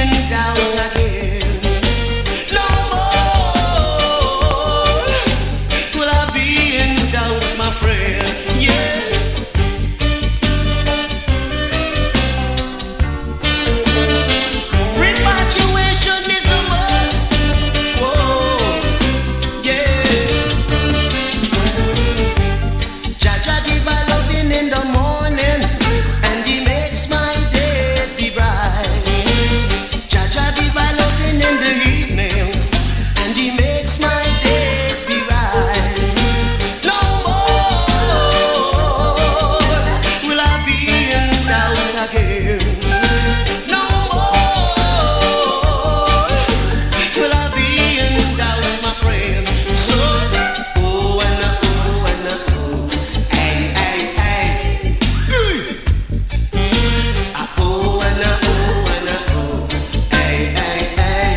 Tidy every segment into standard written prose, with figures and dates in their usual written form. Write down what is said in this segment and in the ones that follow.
in doubt again. No more will I be in doubt, my friend. Yeah. Repatriation is a must. Whoa, yeah. Jaja give a loving in the morning, and he makes my days be bright. Jaja give a loving in the evening, and he makes my days be right. No more will I be in doubt again. No more will I be in doubt, my friend. So, oh and oh, hey, hey, hey. Oh and oh, hey, hey, hey.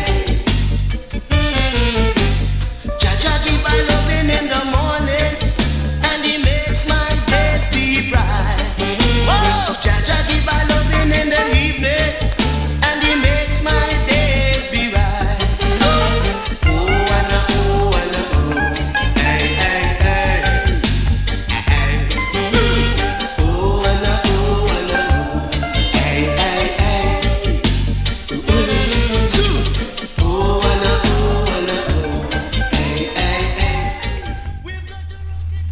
Jaja give a loving in the morning, and he makes my days be bright. Oh, Jaja give a loving in the evening, and he makes my days be right. So, oh and oh, hey, hey, hey. Oh and oh, hey, hey, hey. Two. Oh and oh, hey, hey, hey. We've got to rock it.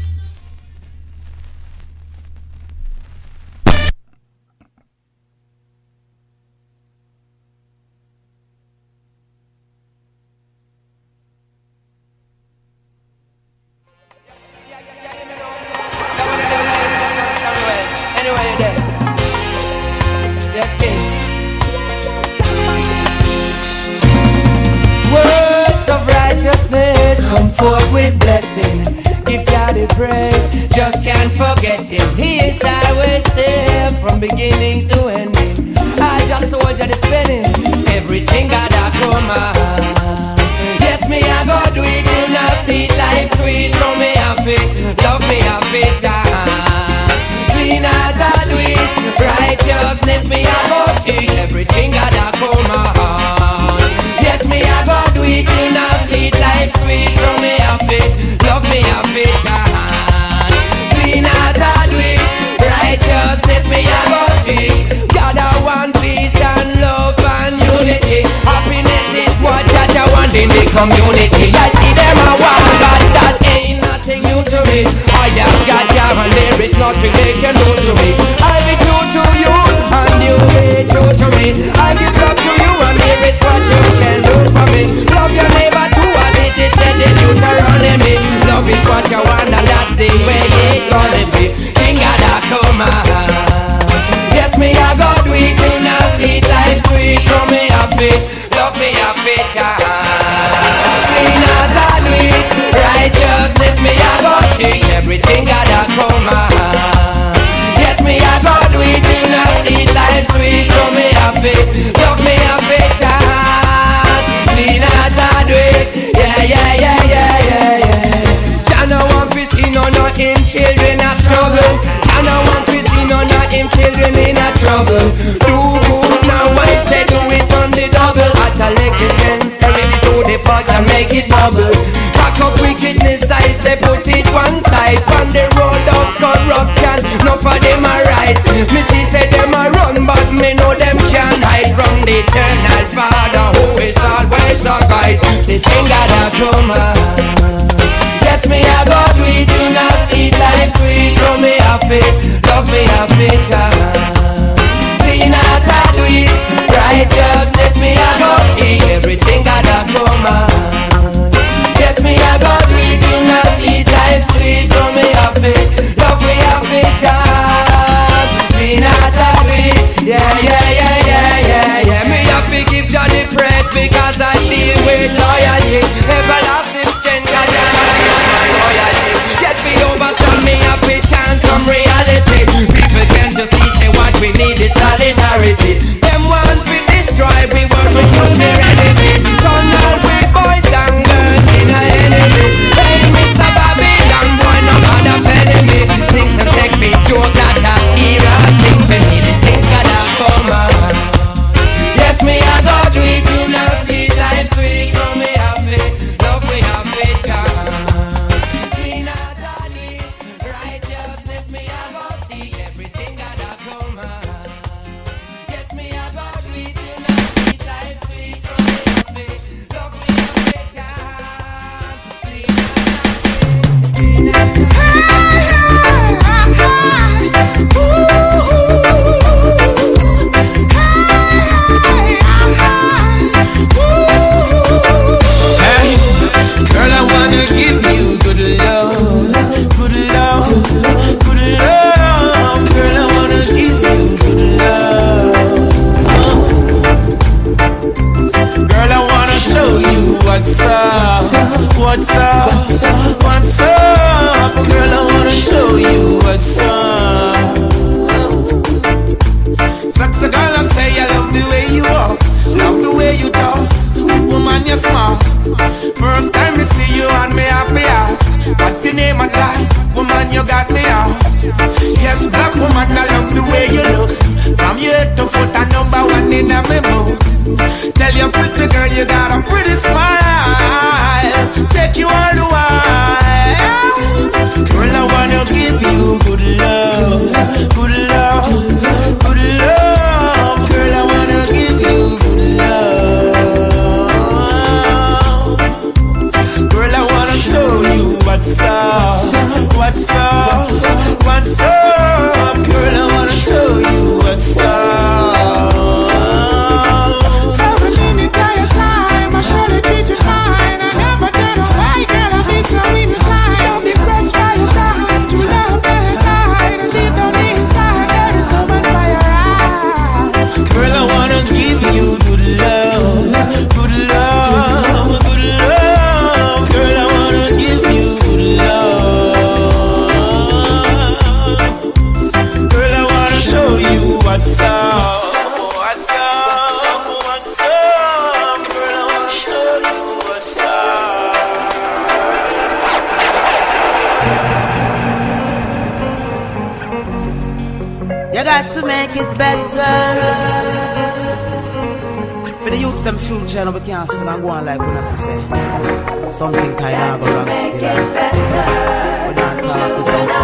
Anyway, you're there. Yes, King. Words of righteousness come forth with blessing. Give God the praise, just can't forget Him. He is always there from beginning to ending. I just told you the feeling, everything got a come on. Yes, me I go do it, you now see life sweet. So me happy, love me happy time. Clean out I do it, righteousness me I go see. Everything got a come on. Yes, me I go do it, you now see life sweet. So me happy, love me happy time. Clean out I do it, righteousness me I go see. God I want peace and love and unity. Happiness is what Jaja want in the community. I see them a want, but that ain't nothing new to me. I have got Jah and there is nothing they can do to me. I be true to you and you be true to me. I give love to you and there is what you can do for me. Love your neighbor too as it is said in you surrounding me. Love is what you want and that's the way it's gonna be. King gotta come on. Yes, me I go do it, you now see life sweet. So me happy, love me happy child. Clean as I do it, righteousness me I go see. Everything gotta come on. Yes, me I go do it, you now see life sweet. So me happy, love me happy child. Clean as I do it, yeah, yeah, yeah, yeah, yeah, yeah. Jana want to see none of him children a struggle. Jana want to see none of him children in a trouble. Do good now, I say do it on the double. At a leg sense, carry it to the pot and make it bubble. Pack up wickedness, I say put it one side. On the road of corruption, none of them are right. Missy say them are run, but me know them can't hide from the eternal Father who is always a guide. The thing gotta come on. Yes, me I go do it, you now see life sweet. So me happy, love me happy child. Clean out I do it, righteousness me I go see. Everything gotta come on. Yes, me I go do it, you now see life sweet. So me happy, love me happy child. Clean out I do it, yeah, yeah, yeah, yeah, yeah, yeah. Me happy give Johnny praise because I deal with loyalty. Everlasting strength, God, loyalty. Get me over some me happy chance, some reality. People can just see say what we need is solidarity. Them want we destroy, we What's up? What's up? Girl, I wanna show you what's up. Sexy girl, I say I love the way you walk, love the way you talk. Woman, you're smart. First time I see you and me happy ask, what's your name at last? Woman, you got me out. Yes, black woman, I love the way you look. From your head to foot, a number one in a memo. Tell your pretty girl you got a pretty smile. Take you all the while. Girl, I wanna give you good love, good love, good love. Girl, I wanna give you good love. Girl, I wanna show you what's up, what's up, what's up. Girl, I wanna show you what's up. Every minute of your time, I surely treat you fine. I never turn away, girl, I feel so inclined. Don't be crushed by your time, true love very fine. And deep down inside, there is so much fire. Girl, I wanna give you good love, good love, good love. Girl, I wanna give you good love. Girl, I wanna show you what's up, what's up, what's up. Girl, I wanna show you what's up. You got to make it better. For the youths, them future, no, we can't still go on like we not say. Something kind of go wrong still. We're not talking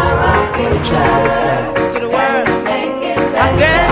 to the world. Again.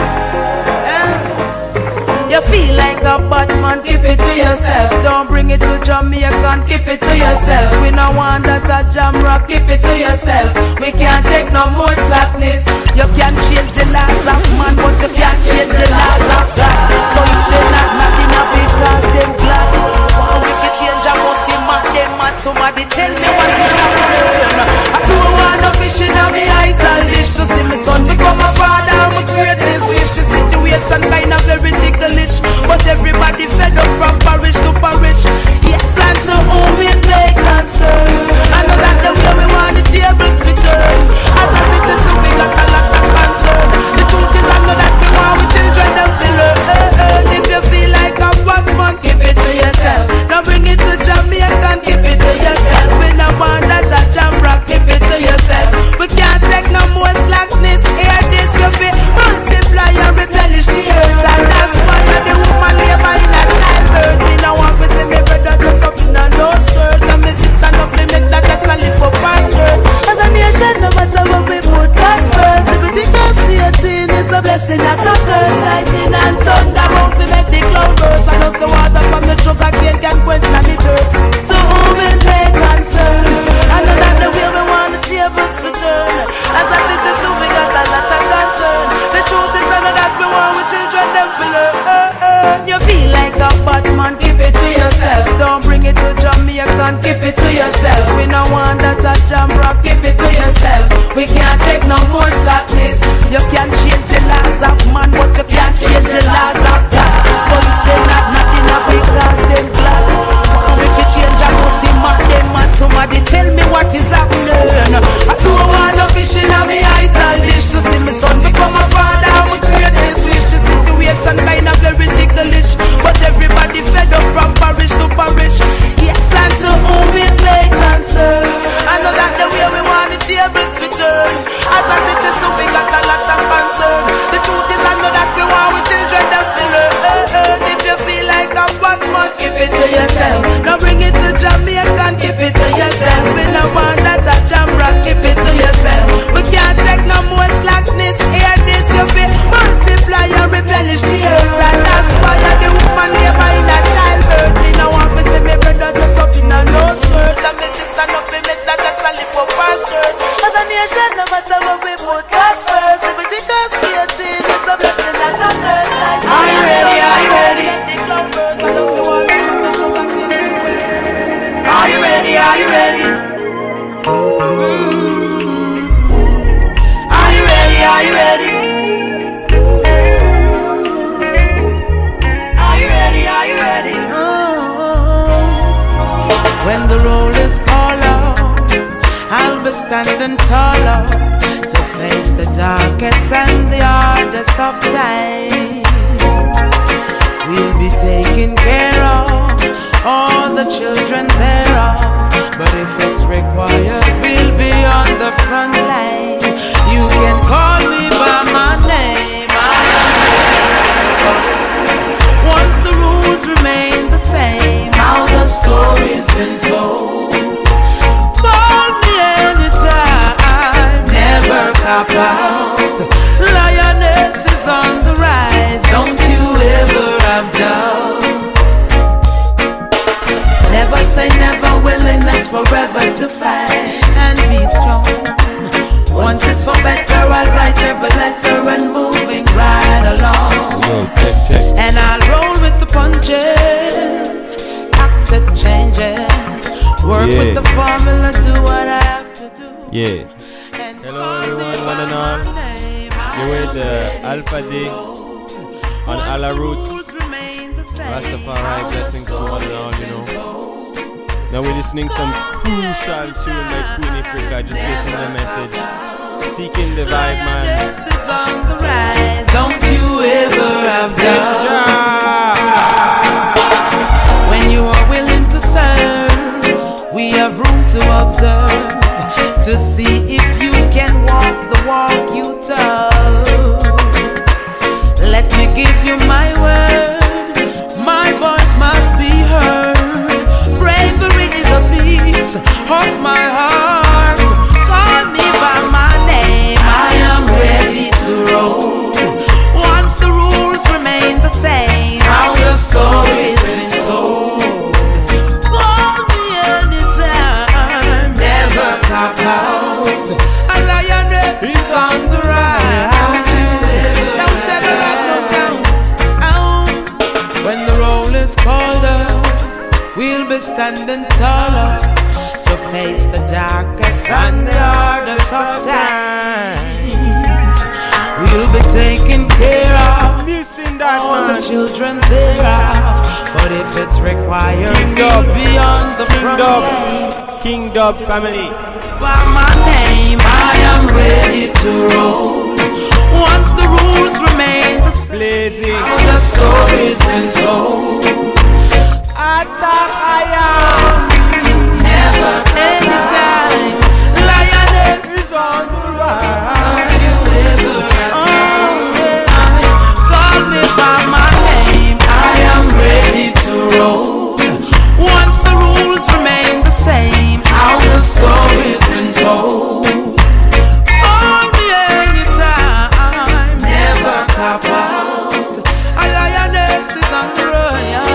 You feel like a bad man, keep it to yourself. Don't bring it to Jamaica, keep it to yourself. We no want that a jam rock, keep it to yourself. We can't take no more slackness. You can change the laws of man, but you can't change the laws of God. So if they're not nothing up because them glad. Wow, if you change, I must see man, them mad. Somebody tell me what is happening. I don't want no fish in my eyes and dish to see my son become a father. I'm a greatest wish. The situation kind of very ticklish, but everybody fed up from parish to parish. Yes, and to whom it may concern. I know that the way we want the tables we turn. As a citizen, we got a lot of concern. The truth is, I know that we want with children them to learn. If you feel like a bad man, keep it to yourself. Don't bring it to Jamaica, keep it to yourself. We don't want that a jam rock, keep it to yourself. We can't take no more slackness. Hear this, you feel multiply and replenish the earth. And that's why the woman labor in a childbirth. Me no want to see me brother dress up in a no shirt. And me sister no limit that actually for password. As a nation, no matter what we put God first. Everything I see a thing is a blessing, not a curse. Lightning and thunder won't fi make the cloud burst. And just the water from the sugar cane can quench my thirst. To whom it may concern. I know that the way we want the tables return. As a citizen, we got a lot of concern. The truth is, I know that we want with children them to learn. You feel like a bad man, keep it to yourself. Don't bring it to Jamaica, keep it to yourself. We no want that a jam rock, keep it to yourself. We can't take no more slackness. You can change the laws of man, but you can't change the laws of God. So if they're not nothing up because them glad. If you change, I must see man, them mad. Somebody tell me what is happening. I don't want no fish in my eyes and dish to see my son become a father. I'm a greatest wish. The situation kind of very ticklish, but everybody fed up from parish to parish. Yes, and to whom it may concern. I know that the way we want the tables we turn. As a citizen, we got a lot of concern. The truth is, I know that we want with children standing taller to face the darkest and the hardest of times. We'll be taking care of all the children thereof, but if it's required, we'll be on the front line. You can call me by my name. Once the rules remain the same, how the story's been told. Call me anytime, never cop out. Lioness is on the rise, don't you ever have doubt. Never say never, willingness forever to fight and be strong. Once it's for better, I'll write every letter and moving right along. And I'll roll with the punches, accept changes, work with the formula, do what I have to do. Yeah. Hello everyone, one and all. You're with Alpha D on Alla Roots. Rastafari, blessings to one and all, you know. Now we're listening some crucial tune by Queen Africa. Just listen to the message. Seeking the vibe, man. This is on the rise. Don't you ever have doubt. When you are willing to serve, we have room to observe, to see if you can walk the walk you told. Let me give you my word. My voice must be heard. Bravery is a piece of my heart. Call me by my name, I am ready to roll. Once the rules remain the same, how the story's been told. Call me anytime, never cop out. A lioness is on the rise. Don't ever have no doubt. When the roll is called out, we'll be standing taller to face the darkest and the hardest of times. We'll be taking care of all the children thereof, but if it's required, we'll be on the front line. King Dub family. By my name, I am ready to roll. Once the rules remain the same, how the story's been told. I thought I am never anytime. Lioness is on the rise. Call me by my name, I am ready to roll. Once the rules remain the same, how the story's been told. Call me anytime, never cop out. A lioness is on the rise.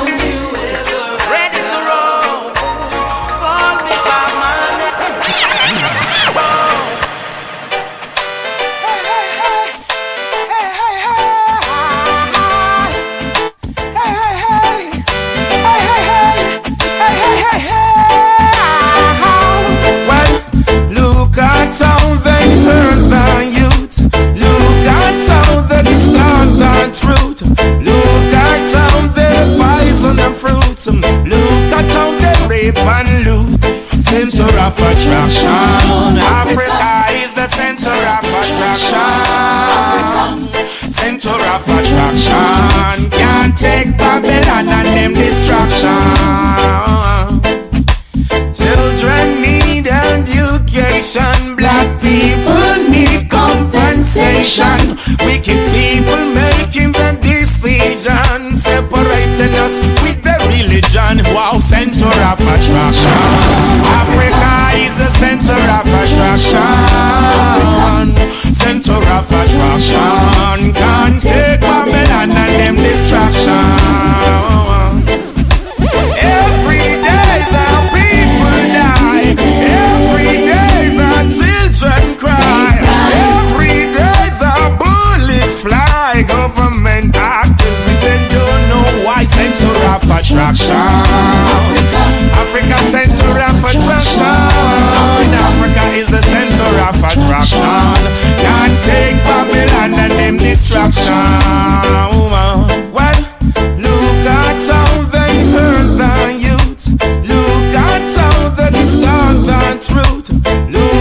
Look at how they rape and loot. Center of attraction. Africa is the center of attraction. Center of attraction. Can't take Babylon and them distraction. Children need education. Black people need compensation. Wicked people making the decision, separating us with the religion. Wow, center of attraction. Africa is the center of attraction. Center of attraction. Can't take Babylon and them distraction. Every day the people die. Every day the children cry. Every day the bullets fly. Government actors even don't know why. Center of attraction. Africa center of attraction. Africa is the center of attraction. Can't take Babylon and them distraction. Well, look at how they hurt the youth. Look at how they distort the truth. Look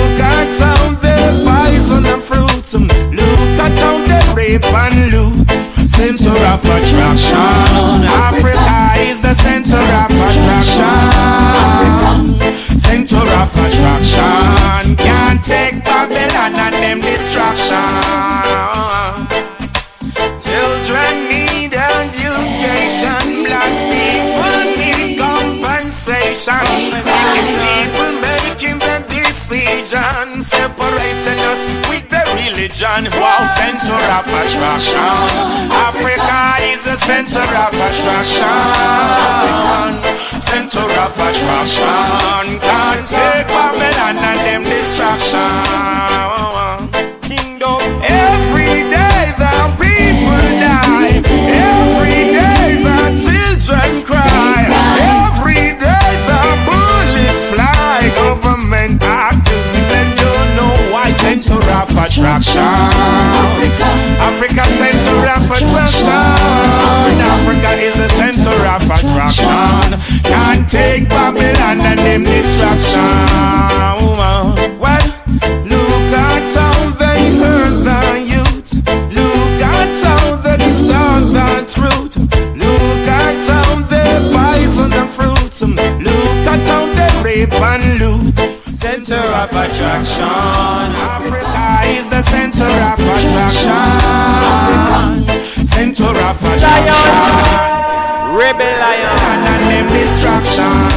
attraction. Africa is the center of attraction. Center of attraction. Can't take Babylon and them distraction. Children need education. Black people need compensation. People making the decision, separating us with the religion. Wow, center of attraction. Africa is the center of attraction. Center of attraction. Can't take Babylon and them distraction. Kingdom. Every day the people die. Every day the children cry. Every day the bullets fly. Government actors even don't know why. Center of attraction. Africa center of attraction. Africa is the center of attraction. Can't take Babylon and them distraction. Well, look at how they hurt the youth. Look at how they distort the truth. Look at how they poison the fruit. Look at how they rape and loot. Center of attraction. Africa is the center of attraction. Center of attraction. Rebel lion and them distraction.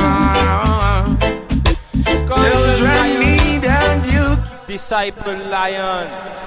Children need and youth. Disciple lion.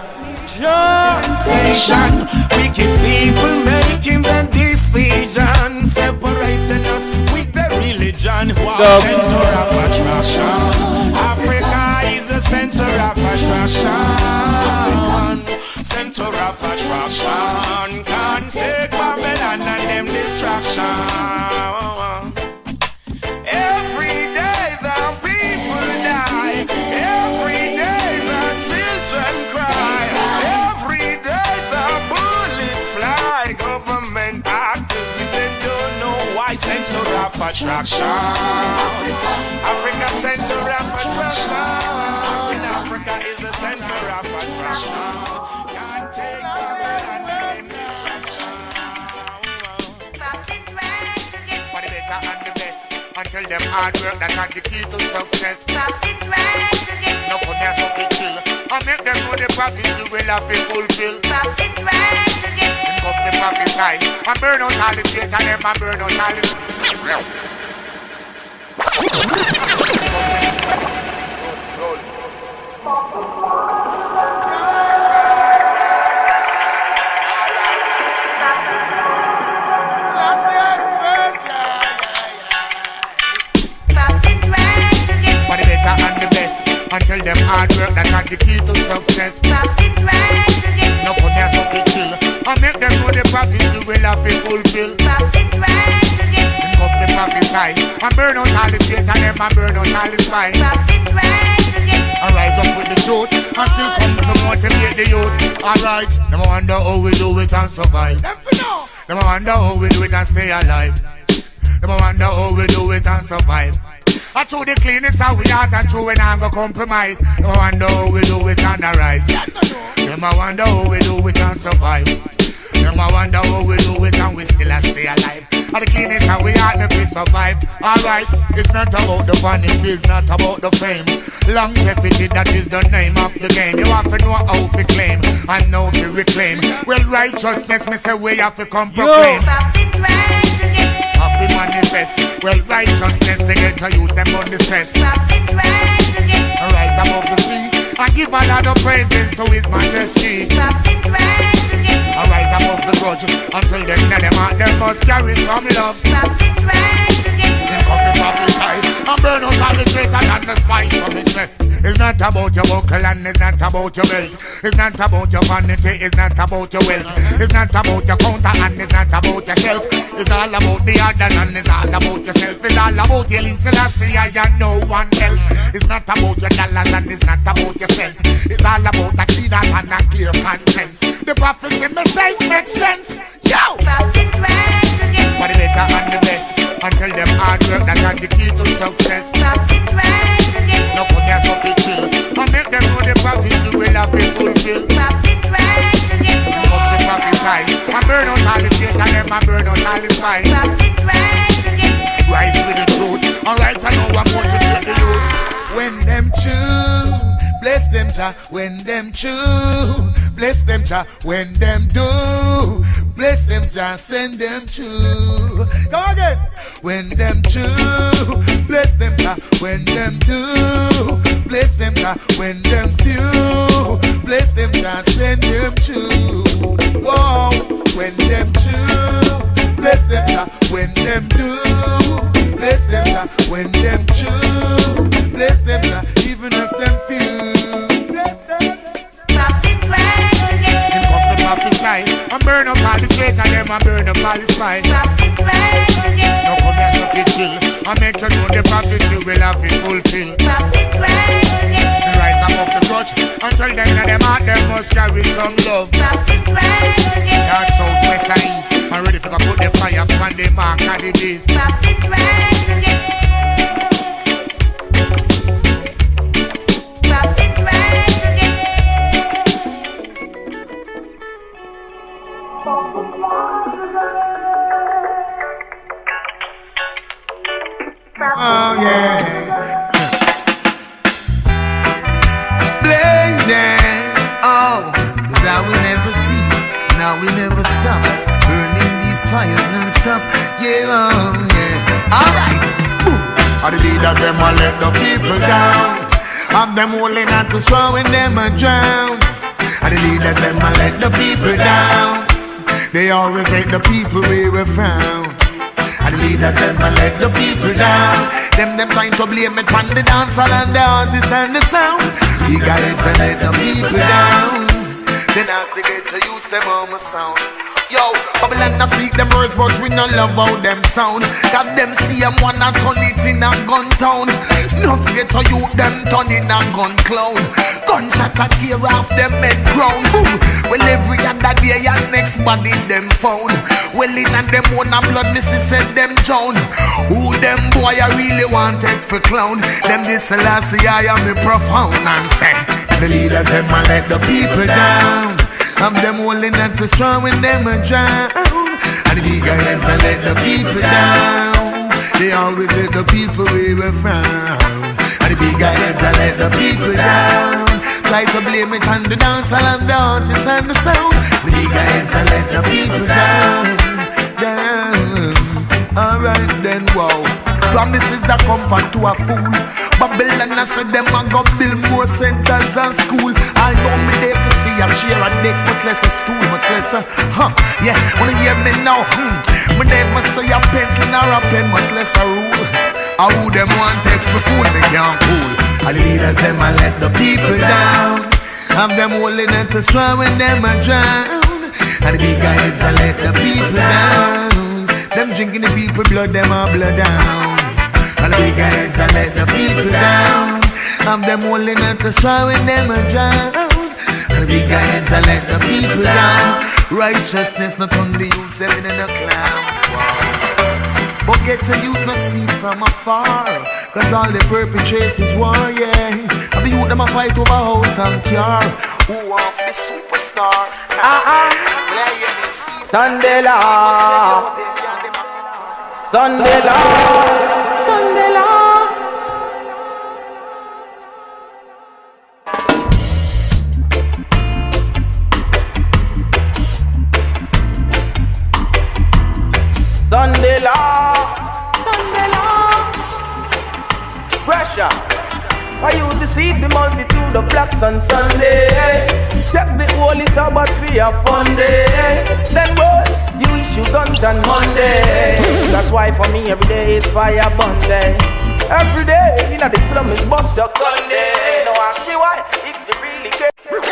Sensation. Wicked people making the decision, separating us with the religion. Wow, center of attraction. Africa is the center of attraction. Center of attraction. Can't take Babylon and them distraction. Every day the people die. Every day the children cry. Every day the bullets fly. Government actors they don't know why. Center of attraction. Africa center of attraction. Africa is the center of attraction. Can't take Babylon and distraction. For the better and the best. Until them hard work that are the key to success. No come here so to chill. And make them know the prophecy will have to fulfill. Then come to prophesy. And burn out all the traitor them and burn out all the... For the better and the best. Until them hard work that are the key to success. No come here so to chill. And make them know the prophecy will have to fulfill. Then come to prophesy. And burn out all the traitor them and burn out all the spy. And rise up with the truth. And still come to motivate the youth. Alright, them wonder how we do it and survive. Them wonder how we do it and stay alive. Them wonder how we do it and survive. I through the cleanest how we are and true we not go compromise. No wonder how we do it and arise. Them I wonder how we do it and survive. Them I wonder how we do it and we still stay alive. And the cleanest how we are and we survive. Alright, it's not about the vanity, it's not about the fame. Longevity, that is the name of the game. You have to know how to claim and know to reclaim. Well, righteousness, me say we have to come proclaim. Manifest. Well, righteousness, they get to use them on the stress. Rise above the sea and give a lot of praises to His Majesty. Rise above the grudge until them let them out, them must carry some love. Then come to prophesy and burn out all the traitor and the spice. So me say, it's not about your buckle and it's not about your belt. It's not about your vanity, it's not about your wealth. It's not about your counter and it's not about yourself. It's all about the other and it's all about yourself. It's all about your Ling Selassie and no one else. It's not about your dollars and it's not about your cent. It's all about a clean heart and a clear conscience. The prophecy message makes sense. Yo! For the better and the best. Until them hard work that are the key to success. No come here so to chill. And make them know the prophecy will have to fulfill. Come to prophesy and burn out all the gate and them a burn out all the spine. Rise with the truth. Alright, I know I'm going to get the youth. When them choose, bless them Jah. When them choose, bless them Jah. When them do, bless them Jah. Send them choose. Come again. When them choose, bless them Jah. When them do, bless them Jah. When them few, bless them Jah. Send them choose. Whoa. When them choose, bless them Jah. When them do, bless them Jah. When them choose, bless them Jah. Even if them few, bless them. Prophet rise again. Them come to prophesy and burn up all the gate and them and burn up all the spine. Prophet rise again. Now come here so fit chill and make you know the prophecy will have it fulfill. Prophet rise again. Rise above the grudge and tell them that them heart them must carry some love. Prophet rise again. North, south, west and east and ready for to put the fire upon the mark of the beast. Prophet rise again. Prophet rise again. Oh yeah. Blazing. Oh, 'cause I will never see. I will never stop burning these fires non-stop. Yeah, oh, yeah. Alright. All the leaders, them will let the people down. Have them holding on to throwing them a drown. All the leaders, them will let the people down. They always hate the people we were from. All the leaders, them will let the people down. Them trying to blame it on the dancehall and the artists and the sound. We got it to let the people down. Then as they get to use them on my sound. Yo, Babylon a speak them words, but we no love how them sound. Cause them see them wanna turn it in a gun town. No forget to you them turn in a gun clown. Gunshot a tear off them head crown. Well every other day and next body them found. Well in and them own a blood missy said them drown. Who them boy I really wanted for clown. Them this last year I am a profound and say the leaders them a let the people down. Have them holding at the straw when them a drown. And the big heads a let the people down. They always let the people we were from. And the big heads a let the people down. Try to blame it on the dancehall and the artists and the sound. The big heads a let the people down. Down. Alright then, wow. Promises are comfort to a fool. Babylon I said them a go build more centers and school. Although me there to see a share a decks, much less a stool, much less a yeah, wanna hear me now? Me never say a pencil or a pen, much less a rule. How them want take for fool, me can't fool. And the leaders them a let the people down. Have them holding at the straw when them a drown. And the big heads a let the people down. Them drinking the people blood, them a blood down. And the big heads a let the people down. Have them holding at the straw when them a drown. And the big heads a let the people down. Righteousness not on the youth, them in a clown. Wow. But get to youth no see from afar. Cause all they perpetrate is war, yeah. And the youth them a fight over house and car. Who wants the superstar? Sunday Lord, Sunday Lord, Sunday Lord. Sunday Lord, Sunday Lord. Pressure. Why you deceive the multitude of blacks on Sunday? Take the holy Sabbath for your fun day. Then boys, you issue guns on Monday. That's why for me every day is fire Monday. Every day, you know the slum is bust your gun day. Now ask me why, if you really care.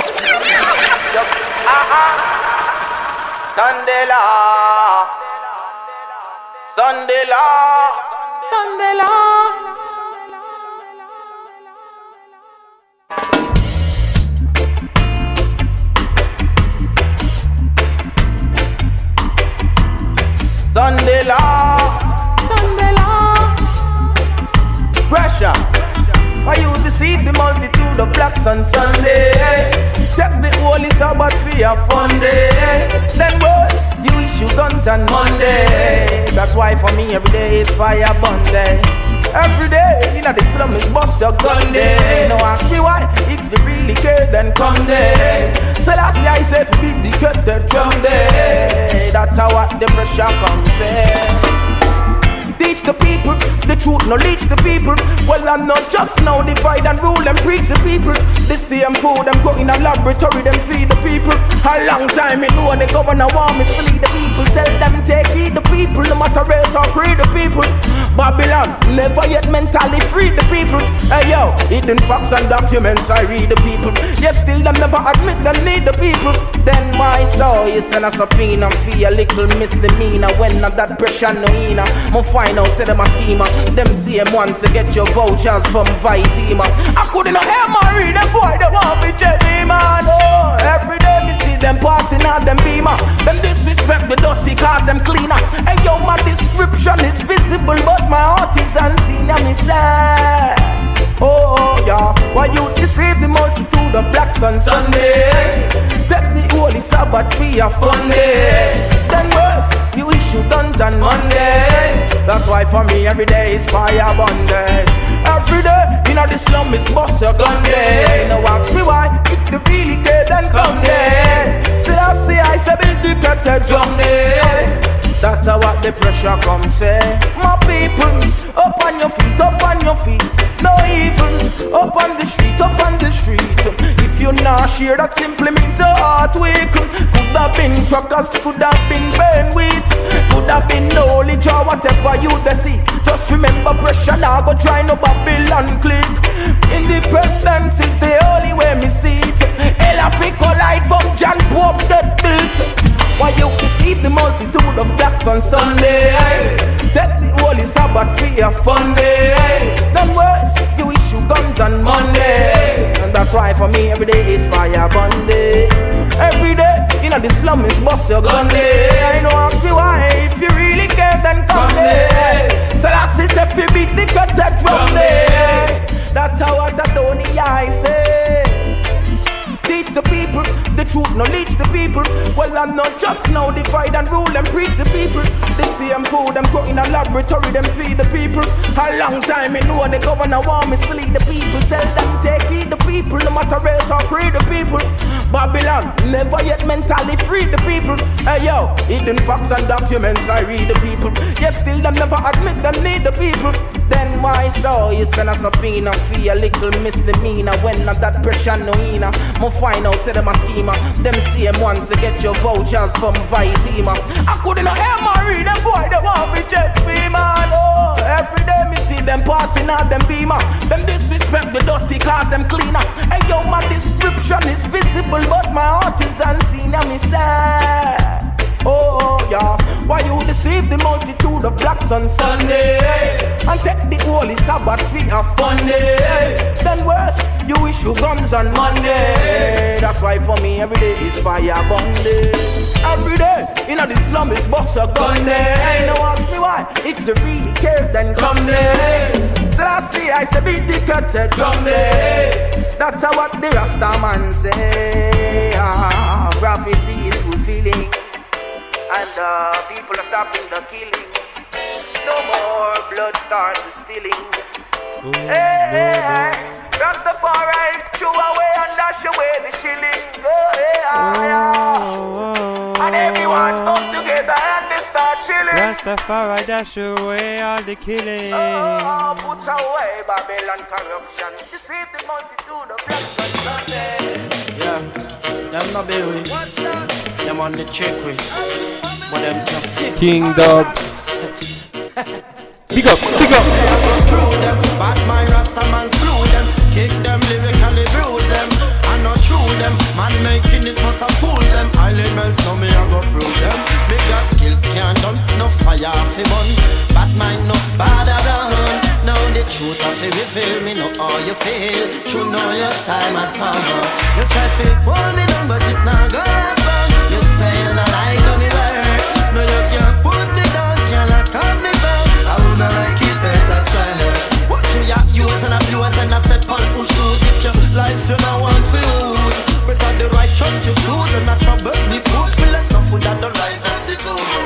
Sunday law, Sunday law, Sunday law. Sunday law, Sunday law. Pressure. Why you deceive the multitude of blacks on Sunday? Take the holy Sabbath for your fun day. Then boys, you issue issue guns on Monday. That's why for me every day is fire Monday. Every day, you know the slum is bust your gun day. No ask me why, if you really care then come day. So that's why I say if you beat the cut the drum day. That's how what the pressure comes in. Teach the people the truth, no leach the people. Well, I'm not just now divide and rule and preach the people. The same food, them go in a laboratory, them feed the people. A long time it know the governor want me to lead the people. Tell them take heed the people, no matter race or creed the people. Babylon never yet mentally free the people. Hey yo, hidden facts and documents I read the people. Yet still them never admit them need the people. Then my soul you send a subpoena, feel a little misdemeanor. When not that pressure no ina, mo find out say them a schemer. Them same ones to get your vouchers from Vitima. I couldn't hear my read them boy, they want me jelly man. Oh, every day me see them passing out them beamer. Them disrespect the dirty cause them cleaner. Hey yo, my description is visible but my heart is unseen and me sad. Oh yeah, why you deceive the multitude of blacks on Sunday? Set the holy Sabbath for your fun day. Then worse, you issue guns on Monday. That's why for me every day is fire Monday. Every day, you know the slum is bust your gun day. Now ask me why, if you really care then come day. Still I say I say build the cut drum day. That's how what the pressure comes say. My people, up on your feet, up on your feet. No evil, up on the street, up on the street. If you not share, that simply means your heart weak. Could have been crackers, could have been burn wheat, could have been knowledge or whatever you see. Just remember pressure now go try no Babylon click. Independence is the only way me see it. Hell I fi collide from John Pope get built. Why you deceive the multitude of blacks on Sunday? Set the holy Sabbath for your fun day. Then worse, you issue guns on Monday. And that's why for me every day is fire Monday. Every day, you know the slum is bust your gun day. I know ask me why, if you really care then come day. So that's it, if you beat the cut that drum day. That's how what I don't need I say. Teach the people the truth, no leach the people. Well, I'm not just now divide and rule and preach the people. The same food, them go in a laboratory, them feed the people. A long time me know the governor want me to lead the people. Tell them take heed the people, no matter race or creed the people. Babylon never yet mentally free the people. Hey yo, hidden facts and documents I read the people. Yet still them never admit them need the people. Then my soul you send a subpoena, feel a little misdemeanor. When not that pressure no ina, mo find out say them a schemer. Them same ones to get your vouchers from Vitima. I couldn't hear my read them boy, they want me jet me man. Oh, every day me see them passing out them beamer. Them disrespect the dirty cause them cleaner. Hey yo, my description is visible but my heart is unseen and me sad. Oh yeah, why you deceive the multitude of blacks on Sunday? And take the holy Sabbath for a fun day. Then worse, you issue guns on Monday. That's why for me every day is fire Monday. Every day, you know the slum is bust a gun day. No ask me why, if you really care then come day. So I see I say beat the cut drum day. That's how what the Rasta man say. Prophecy is fulfilling. And people are stopping the killing. No more blood starts spilling. Hey, Rastafari, chew away and dash away the shilling. And everyone come together and they start chilling. Rastafari dash away all the killing. Oh, put away Babylon corruption. Deceive the multitude of blacks on Sunday. Yeah, them no bill with. Watch that. Them on the check with. But them can fit. King Dog. Big up, big up. Screw them, bad mind Rasta man slew them. Kick them, lyrically bruise them. And not true them, man making it must have fooled them. Elements so me I go prove them. Big got skills can't done, no fire fi bun. Bad mind no bad around. Now the truth of it reveal me know how you feel. You know your time has come. You try to hold me down but it not go that far. You say you not like how me work. No you can't put me down, cannot cut me down. I would not like it better swear. What you use and abuse and I step on who shoes. If your life you not want to lose. Better the right choice you choose and not trouble me fools. Me less no food that don't rise up the good.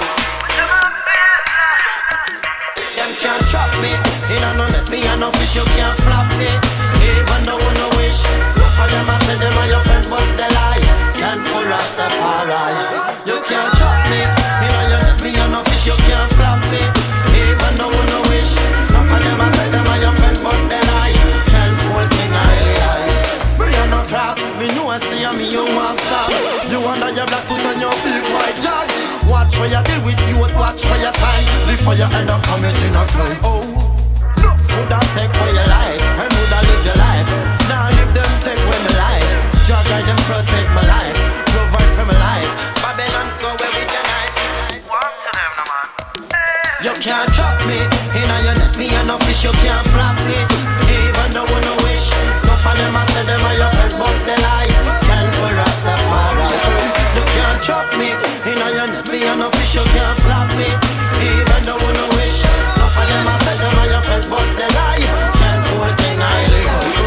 trap me. In a no let me and no fish, you can't flop me. Even though you no wish, look for them and say them are your friends, but they lie. Can't fool Rastafari. You can't trap me. In a you let me and no fish, you can't flop me. Even though you no wish, look for them and say them are your friends, but they lie. Can't fool King Haile. You no crap, me know I see me you want stop. You under your black foot and your big white jug. Watch where you deal with you, watch where you sign before you end up committing a crime. Oh, no food I take for your life, and would I live your life? Now leave them take away my life. Jah guide them protect my life, provide for my life. Babylon go away with your knife. Walk to them, no man. You can't trap me, in a you net me and no fish, you can't flap me. Even though you no wish, no for them I say them are your friends, but they lie. Can't fool Rastafari. You can't trap me, in a you net me and no fish, you can't flap me. Even though you no wish, no for them I say them are your friends, but they lie. Can't fool King Haile.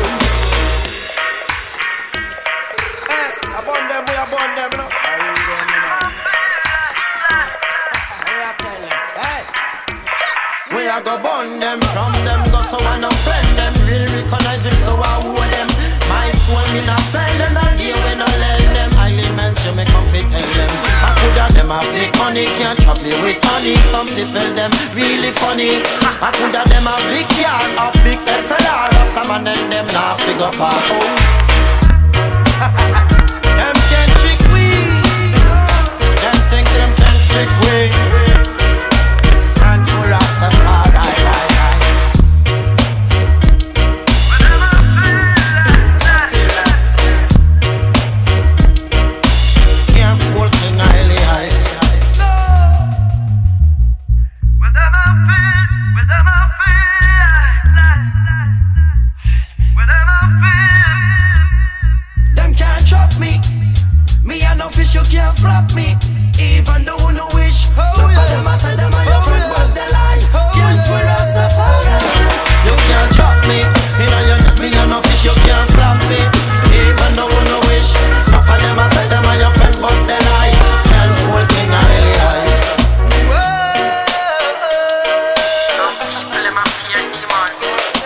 Hey, upon them, we upon them, no. We a go burn them, from them go so I no friend them. Real recognize them so I owe them. My soul me not sell them, and you we no lend them. Elements you me come fit tell them. I coulda them a big money, can't trap me with honey. Some people them really funny. I coulda them a big yard, a big SLR. Rastaman and them nah figure part. Them can't trick we. Them think them can trick we. And for Rastafari. Can't fool King Haile. Them can't trap me. Me and no fish, you can't flop me. Even though you no wish. Some of them I say them are your friends, but they lie. Can't fool Rastafari. You can't trap me. In a you net me and no fish, you can't flop me. Even though you no wish. Some of them I say them are your friends, but they lie. Can't fool King Haile. Some people them appear demons.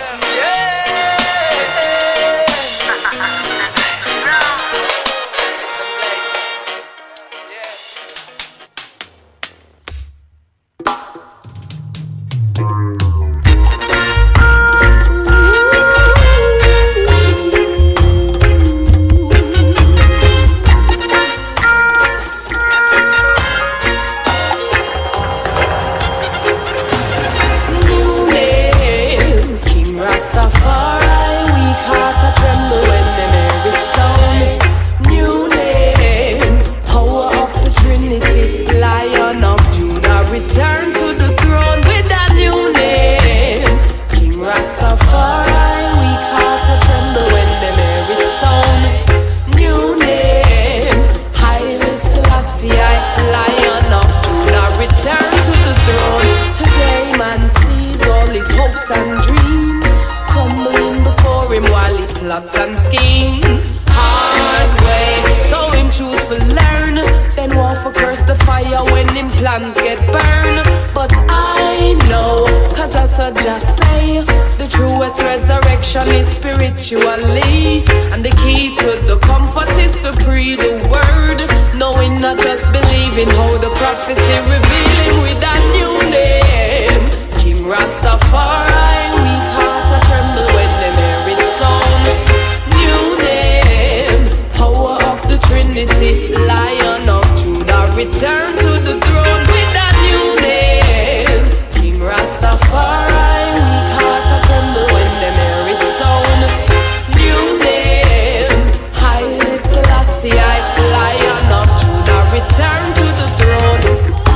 Plots and schemes, hard way. So him choose to learn, then want for curse the fire when him plans get burned. But I know, cause I just say, the truest resurrection is spiritually. And the key to the comfort is to pray the word, knowing not just believing how the prophecy revealing with a new name. King Rastafari, weak heart a tremble when them hear it sound. New name, power of the Trinity, Lion of Judah, return to the throne with a new name. King Rastafari, weak heart a tremble when them hear it sound. New name, Haile Selassie, Lion of Judah, return to the throne.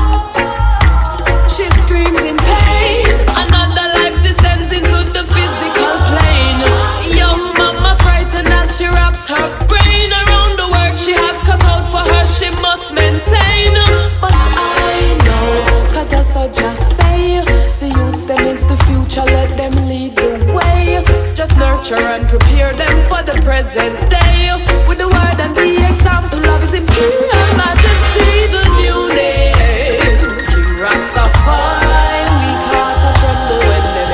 She screams in pain, another life descends into the physical plane. Young mama frightened as she wraps her brain around the work she has cut out for her, she must maintain. But I know, cause I saw just say, the youths them is the future, let them lead the way. Just nurture and prepare them for the present day. With the word and the example of his imperial majesty, the new name, King Rastafari, weak heart a tremble when them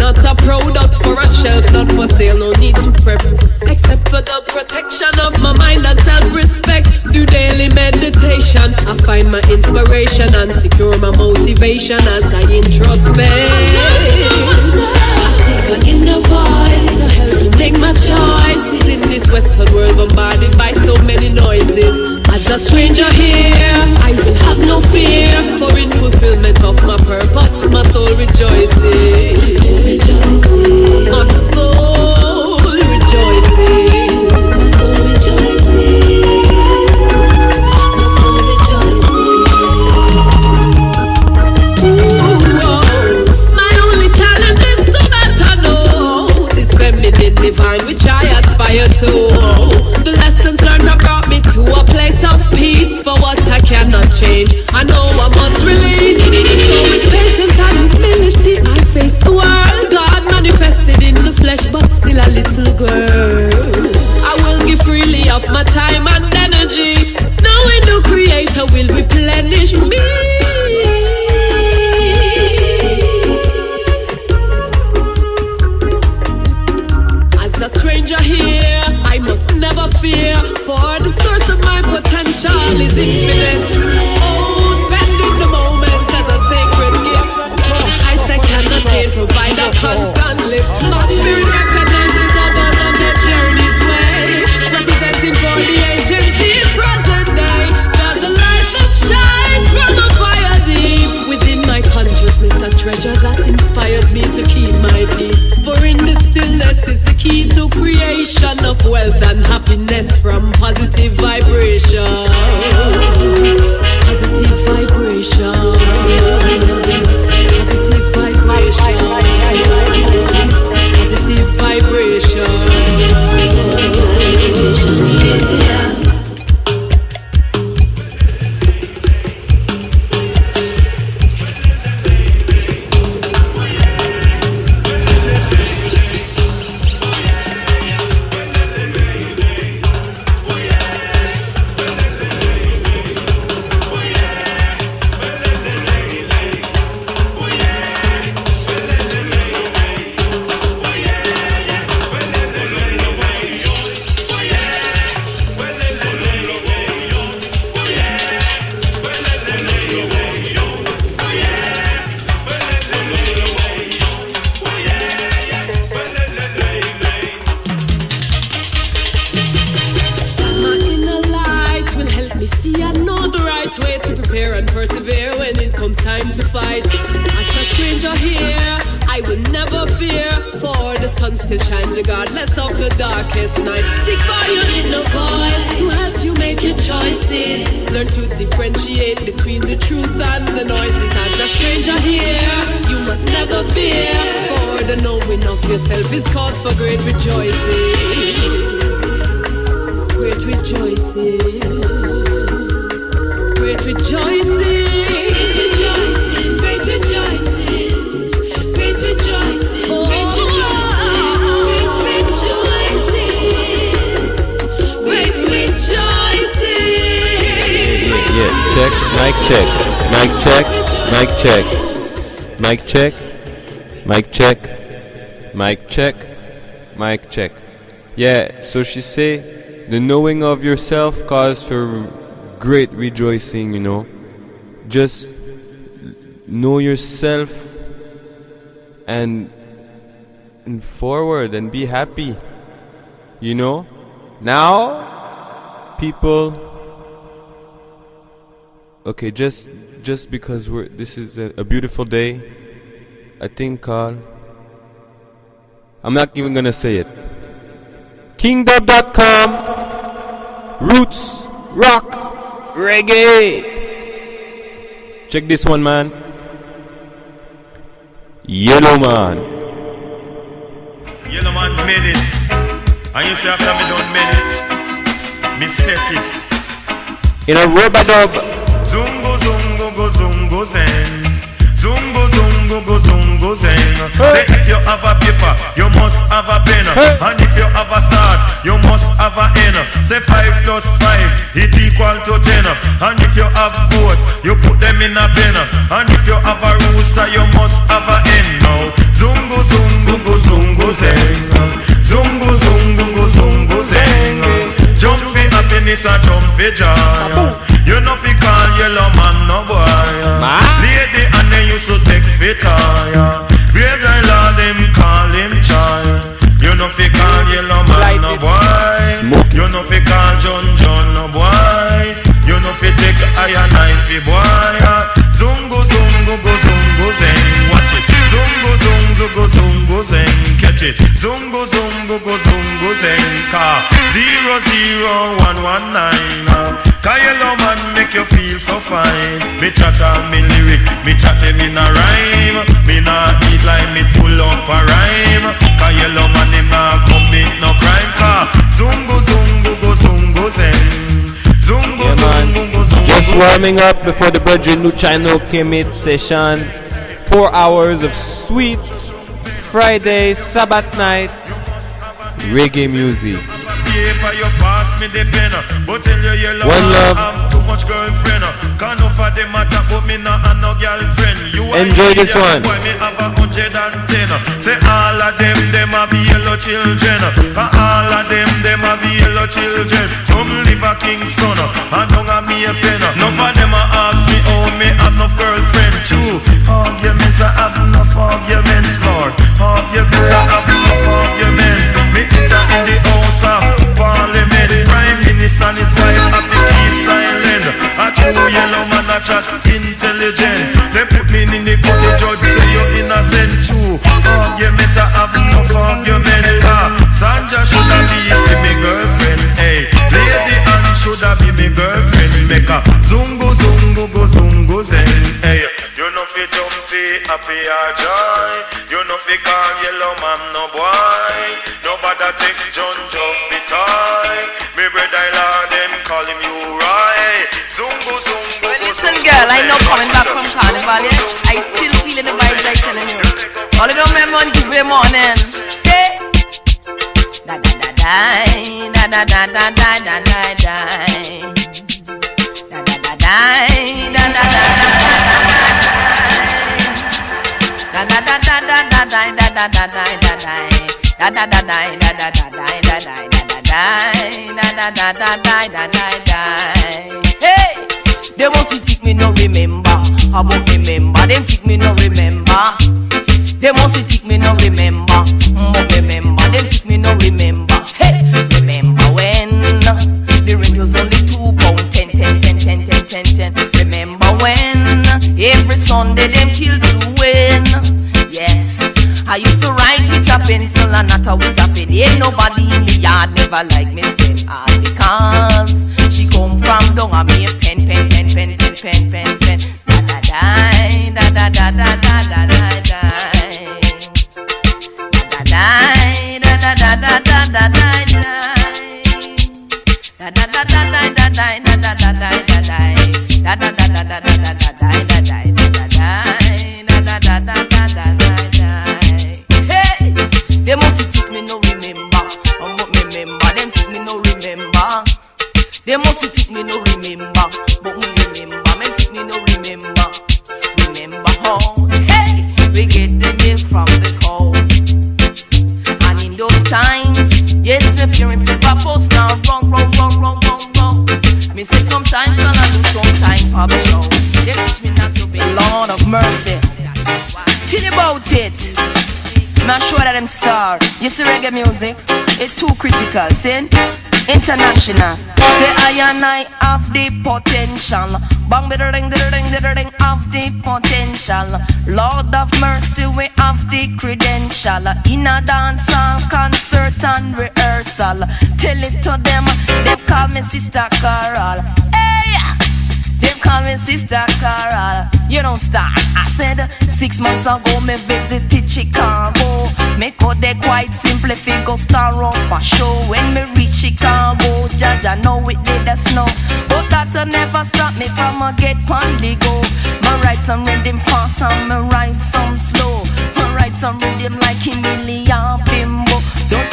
not a product for a shelf, not for sale, no need to prep. Except for the protection of my mind and self-respect. Through daily meditation, I find my inspiration and secure my motivation as I introspect. I seek an inner voice to help me make my choices in this western world bombarded by so many noises. As a stranger here, I will have no fear, for in fulfillment of my purpose, my soul rejoices. My soul rejoices. My soul rejoices. My soul rejoices. Ooh, my only challenge is to better know this feminine divine which I aspire to. The lessons learned have brought me to a place of peace. For what I cannot change, I know I must release. So with patience and humility I face the world. God manifested in the flesh but still a little girl. I will give freely of my time and energy, knowing the Creator will replenish me. As a stranger here, I must never fear, for the source of my potential is infinite. Oh, spending the moments as a sacred gift. Heights I cannot gain, provide a constant lift. My spirit recognizes others on their journey's way, representing for the agency in present day. There's a light that shines from a fire deep within my consciousness, a treasure that inspires me to keep my peace. For in the stillness is the key to creation of wealth and happiness from positive vibration. Positive vibration. Positive vibration. Positive vibration. Still shines regardless of the darkest night. Seek for your inner voice to help you make your choices. Learn to differentiate between the truth and the noises. As a stranger here, you must never fear, for the knowing of yourself is cause for great rejoicing. Great rejoicing. Great rejoicing. Great rejoicing. Great rejoicing. Great rejoicing. Oh. Yeah, check, mic check, mic check, mic check, mic check, mic check, mic check, mic check. Yeah, so she say the knowing of yourself cause for great rejoicing, you know. Just know yourself and forward and be happy, you know. Now people, okay, just because this is a beautiful day, I think I'm not even gonna say it. Kingdub.com, roots, rock, reggae. Check this one, man. Yellow Man. Yellow Man made it. And you say after me done made it, me set it. In a rub-a-dub. Zungo zungo go zungo zen. Zungo zungo go zungo zen. Say if you have a paper, you must have a pen. And if you have a start, you must have a end. Say 5 plus 5, it equal to 10. And if you have both, you put them in a pen. And if you have a rooster, you must have a hen now. Zungo, zungo, zungo, zeng. Zungo, zungo, zungo, zeng. Jump for happiness and jump for joy. You know fi call yellow man no boy. Lady and they used to take fit tire. Brave like Lord them call him child. You know fi call yellow man no boy. You know fi call John no boy. You know fi take iron knife boy. Zungo zungo go zungo zeng. Watch it. Zungo zungo go zungo zeng. Catch it. Zungo zungo go zungo zeng. Car 00119. Cause yellow man make you feel so fine. Me chat all me lyrics, me chat them in a rhyme. Me nah eat like me full up a rhyme. Cause yellow man him nah commit no crime. Cause zungo zungo go zungo zen. Zungo zungo go zungo. Just warming up before the Virgin Luciano Kimit session. 4 hours of sweet Friday, Sabbath night reggae music. You pass me the pen, but tell you yellow One love. I'm too much girlfriend. Can't offer them a top, but me not have no girlfriend. You enjoy this one. Boy, me have 110. Say all of them a be yellow children. All of them a be yellow children. Some live a Kingston, and don't have me a pen. None of them a ask me, oh me have no girlfriend. True, arguments I have enough arguments, Lord. Arguments I have enough arguments. Me enter in the house of Parliament. Prime Minister and his wife have to keep silent. A true yellow man a chat intelligent. They put me in the court, the judge say you're innocent. True argument I have enough argument. Sanja shoulda be me girlfriend. Hey, Lady Anne shoulda be me girlfriend. Make a zungo zungo go zungo zen. Hey, you know fi jump fi happy or joy. You know fi call yellow man no boy. Nobody take John the toy. Me brother Lord them call him you right. Zungo zungo. Well, listen, girl, I know coming back from Carnival, yeah? I still feeling the vibes like telling you. All of them men on give way morning. Hey. Da da da da da da da da da da da. Da da da da da da da da da. Da da da da da da da da da da da da. Da da da da da da da da da da da da da da. Hey, they must think me no remember. How about remember? Them think me no remember. They must think me no remember. Remember? Them think me no remember. Hey, remember when the range was only £2.10. Remember when every Sunday them killed to win? Yes. I used to write with a pencil and not a with a pen. Ain't nobody in the yard never like me spend all because she come from down a me pen. Da da da da da da da da da da da da da da da da they must think me no remember. But remember, them think me no remember. They must think me no remember. But me remember, them think me no remember. Remember how, hey, we get the milk from the cow. And in those times, yes, my parents never post now. Wrong. Me say sometimes and I do sometimes for the show. They teach me not to be Lord of mercy. Tell about it. Not sure that I'm star. You see reggae music, it's too critical, see? International. Say I and I have the potential. Bang ding have the potential. Lord of mercy, we have the credential. In a dance hall, concert and rehearsal. Tell it to them, they call me Sister Carol. Hey! They call me Sister Carol. You don't start. I said 6 months ago me visited Chicago. Me code they quite simple figure star up a show. When me reach Chicago, judge I know it did the snow. But that never stop me from a get pandy go. Me write some rhythm fast and me write some slow. Me write some rhythm like Emilia Bimbo. Don't you know me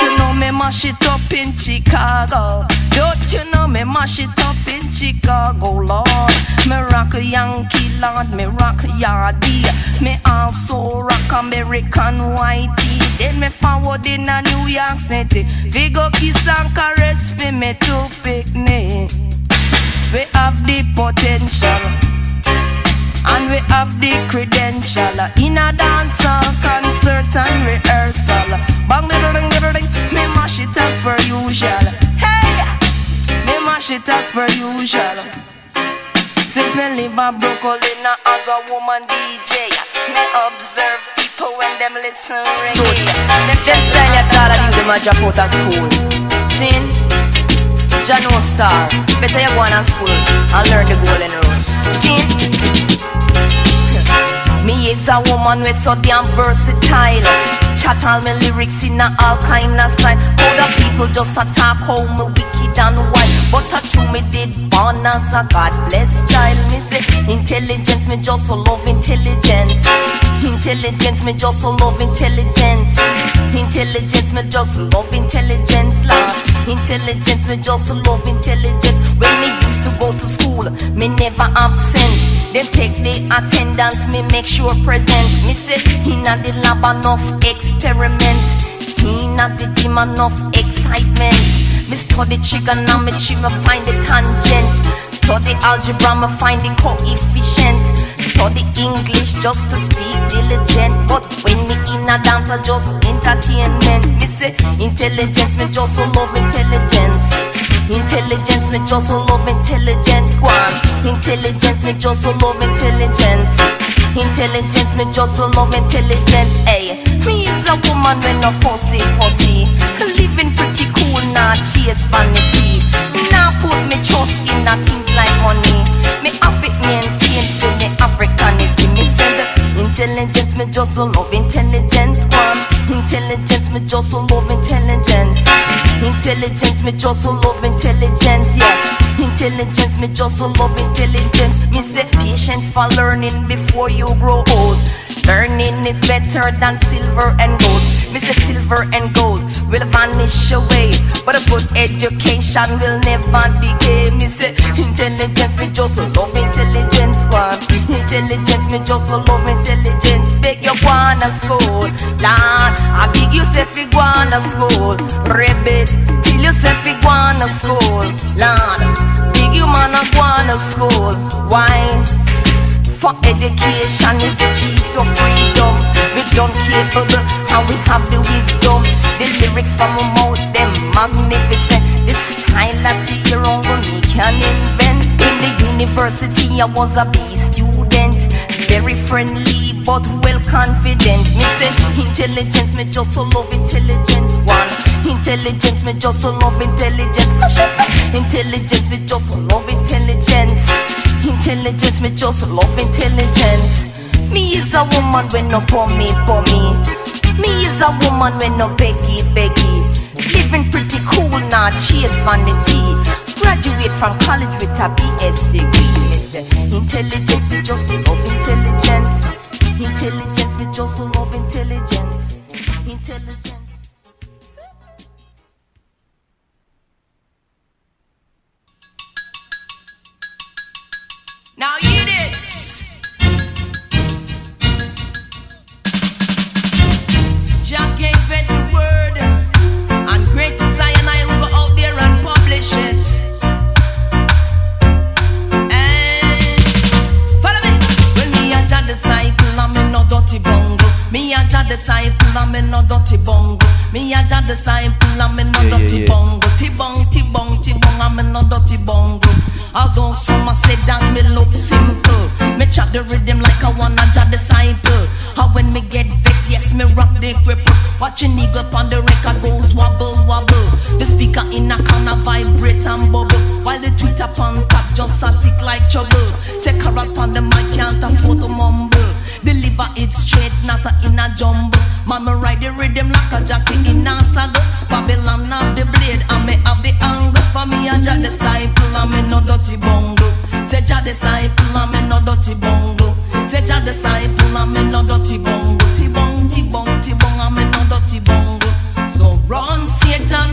me mash it up in Chicago. Don't you know me mash it up in Chicago, Lord. Me rock a Yankee, Lord, me rock a Yardie. Me also rock American Whitey. Then me forward in a New York City. We go kiss and caress for me to picnic. We have the potential and we have the credential. In a dance, concert and rehearsal. Bang, ding, me mash it as per usual. Hey, me mash it as per usual. Since me live a Brooklyn as a woman DJ, me observe people when them listen reggae. Them style you all of you, them a drop out of school. Sin, Jano Star, better you go to school and learn the golden rule. Sin, me is a woman with so damn versatile. Chat all me lyrics in all kind of style. Other people just attack how me wicked and wild, but I true me did born as a God-blessed child. Me say intelligence, me just so love intelligence. Intelligence, me just so love intelligence. Intelligence, me just love intelligence, Lord. Intelligence, me just so love intelligence. When me used to go to school, me never absent. Them take the attendance, me make sure present. Me say inna the lab enough experiment, inna the gym enough excitement. Me study trigonometry, me find the tangent. Study algebra, me find the coefficient. Study English just to speak diligent. But when me in a dance, I just entertainment. Me say intelligence, me just so love intelligence. Intelligence, me just so love intelligence. Go on. Intelligence, me just so love intelligence. Intelligence, me just so love intelligence. Hey, me is a woman when no fussy. Living pretty cool, not chase vanity. Now put me trust in the things like money. Me have it maintain for me Africanity. Me send the intelligence, me just so love intelligence. Go on. Intelligence, me just so love intelligence. Intelligence, me just so love intelligence. Yes, intelligence, me just so love intelligence. Me say patience for learning before you grow old. Learning is better than silver and gold. Me say silver and gold will vanish away, but a good education will never decay. Me say intelligence, me just so love intelligence. Squad. Intelligence, me just so love intelligence. Beg you wanna school, Lord. I beg you say fi wanna school. Rebel till you say fi wanna school, Lord. Beg you man a wanna school. Why? For education is the key to freedom. We don't capable and we have the wisdom. The lyrics from our mouth, them magnificent. The style that your own me can invent. In the university I was a B student, very friendly but well confident. Me say intelligence, me just so love intelligence. One intelligence, me just so love intelligence. Intelligence, me just so love intelligence. Intelligence, me just love intelligence. Me is a woman when no me. Me is a woman when no beggy. Living pretty cool, not chase vanity. Graduate from college with a BS degree. Me say intelligence, me just love intelligence. Intelligence, me just love intelligence. Intelligence. Now hear this. Jah gave it the word, and great is I and I will go out there and publish it. And follow me. Well, me a Jah disciple, I'm in no dirty bungle. Me a Jah disciple, I'm in no dirty bungle. Me a Jah disciple, I'm in no dirty bungle. T-bong, I'm in no dirty bungle. Although some say that me look simple, me chat the rhythm like I wanna Jah disciple. How when me get vexed, yes me rock the cripple. Watching eagle on the record goes wobble. The speaker in a corner vibrate and bubble, while the tweet up on top just a tick like trouble. Say carrot on the mic can't afford to mumble. Deliver it straight, not a in a jumble. Mama ride the rhythm like a jockey in a saddle. Babylon have the blade and me have the angle. For me a Jah disciple, I'm in no dirty bungle. Say Jah disciple, I'm in no dirty bungle. Say Jah disciple, I'm in no dirty bungle. T-bong, I'm in no dirty bungle. So run Satan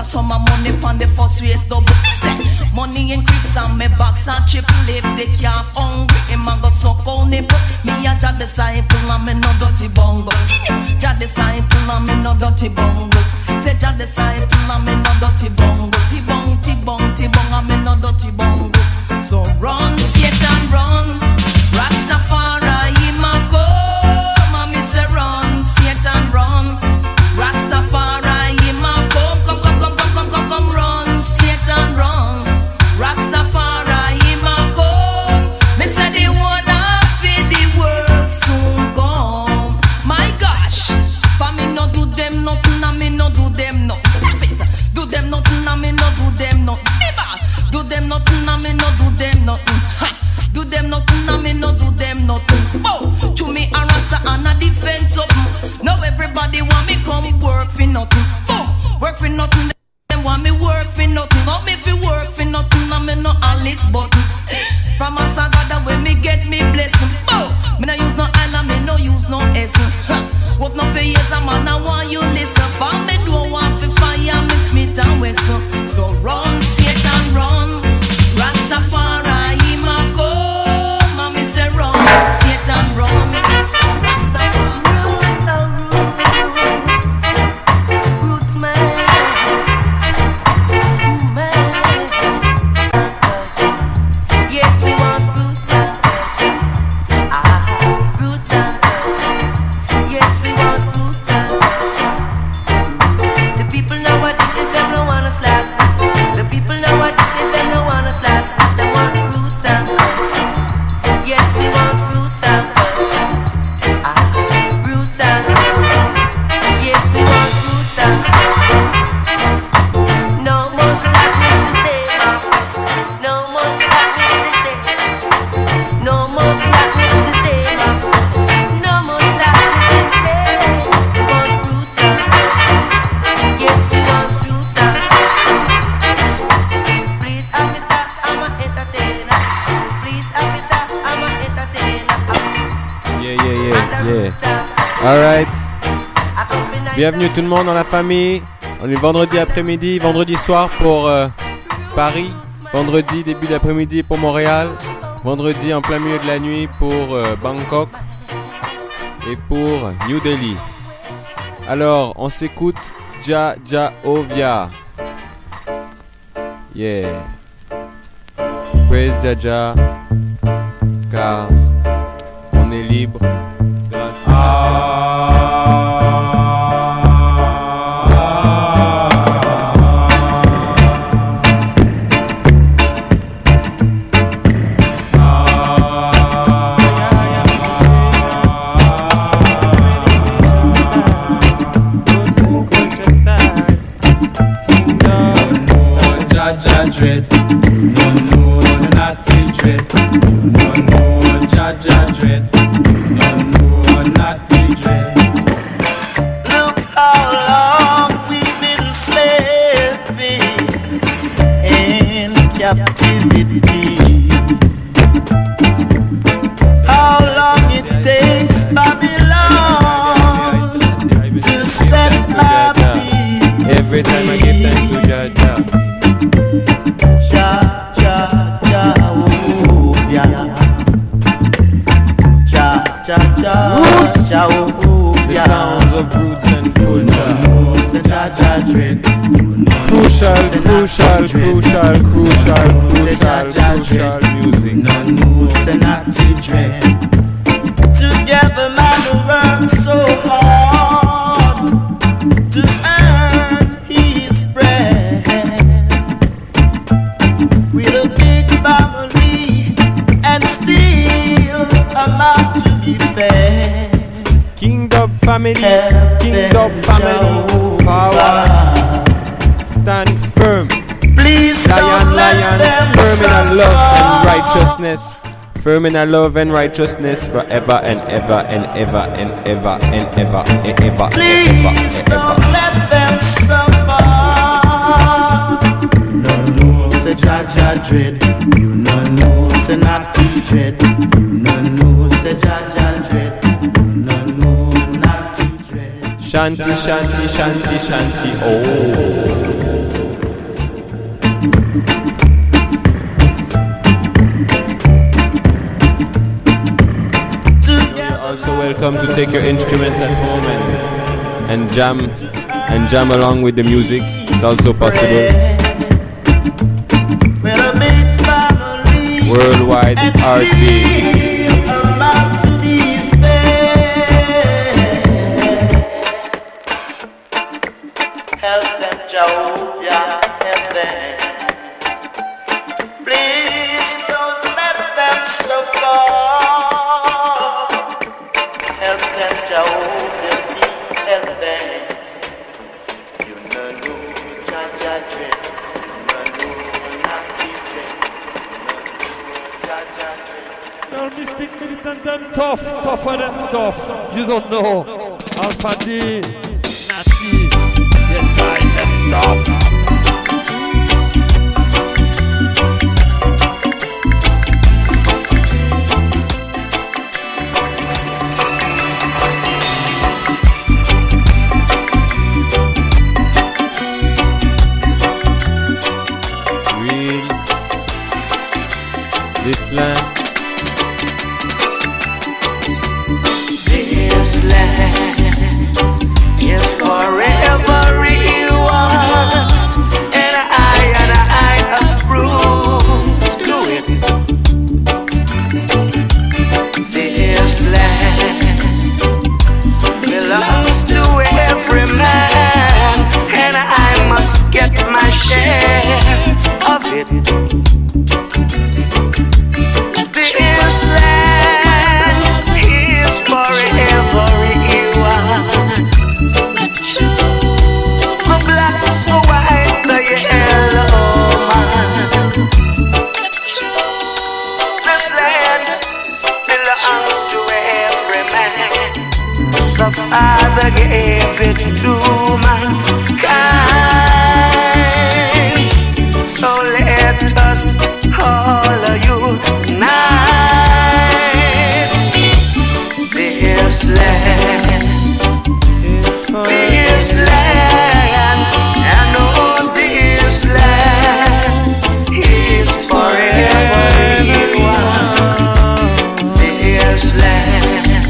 a sum of money pon the first race double. Me say money increase and me box and triple. If the calf hungry, him a go suck on nipple. Me a Jah disciple and me no dirty bungle. Jah disciple and me no dirty bungle. Say Jah disciple and me no dirty bungle. T-bong, T-bong, T-bong and me no dirty bungle. So run, Satan, run. Rastafari, him a come. And me say run, Satan, run. Rastafari, him a come, run, Satan, run. Rastafari, him a come. Me say the one of the world soon come. My gosh, for me no do them nothing, and me no do them nothing. Stop it, do them nothing, and me no do them nothing. Do them nothing, and me no do them nothing. Do them nothing, and me no do them nothing. Oh, to me a Rasta and a defense up. Now everybody want me come work for nothing. Oh, work for nothing. Them want me work for nothing. Not me fi work for nothing, and me no Alice button. From a God when me get me blessing. Oh, me no use no L and me no use no S. What no pay is a man, I want you listen. For me don't want to fire me Smith and Wesson. So run, Satan, run. Rastafari, him a come. And me say run, Satan, run. Rastafari, roots, man. Yes, we want roots and culture. Roots and culture. Yes, we want roots and culture. The people nowadays, them no wanna slap. The people nowadays, them no wanna slap. They want roots and culture. Yes, we want roots and culture. Roots and culture. Yes, we want roots and culture. No more slackness this day, my friend. No more slackness this day. No more slackness this day, my friend. No more slackness this day. We want roots and culture. Yes, we want roots and culture. Please, officer, I'm a entertainer. Please, officer, I'm a entertainer. Yeah. Alright. Bienvenue tout le monde dans la famille. On est vendredi après-midi, vendredi soir pour Paris, vendredi début d'après-midi pour Montréal, vendredi en plein milieu de la nuit pour Bangkok et pour New Delhi. Alors, on s'écoute Jah Jah Ovia. Yeah. Praise Jah Jah, car on est libre grâce à dread. You don't know it's not the dread. You don't know Jah Jah dread. You don't know not the dread. Look how long we've been slaving in captivity. How long it takes Babylon to set my feet. Every time I give thanks to Jah Jah. Jah Jah Jehovah, Jah Jah Jehovah. The sounds of roots and culture. Jah Jah dread. Crucial music. No no say not the dread. Together man work so hard to earn his bread. With a big family and still amount to be fed. Kingdom family, power, stand firm. Please lion, firm in our love and righteousness. Firm in our love and righteousness forever and ever and ever and ever and ever and ever. Please don't let them suffer. You no know say Jah Jah dread. You no know say not the dread. You no know say Jah Jah dread. You no know not the dread. Shanti, shanti, shanti, shanti, oh. Also welcome to take your instruments at home and jam along with the music. It's also possible. Worldwide heartbeat. Help them, Jehovah, help them. Please don't let them suffer. Help them, Jehovah, please help them. You know, Jaja dread. You know, not dread. Jaja dread. Well, Mystic Militant, them tougher than tough. You don't know. Alpha D, Nazi. Yes, I am tough. Real. This land. This land is forever real, and I have proved to it. This land belongs to every man, and I must get my share of it. This land is forever black, white, the yellow man. This land belongs to every man. The Father gave it to mankind. So let us all unite. This land, this land, and all this land is forever one. This land,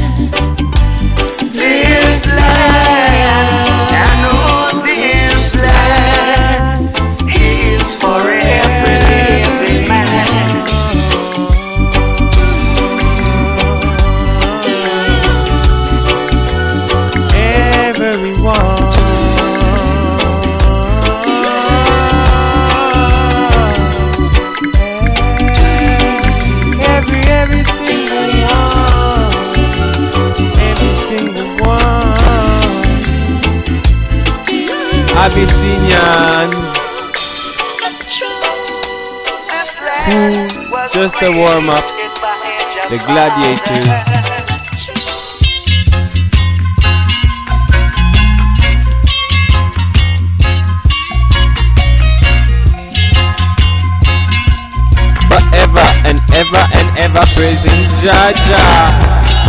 and all this land is forever living man. Abyssinians who just a warm up, the gladiators. Forever and ever and ever praising Jaja.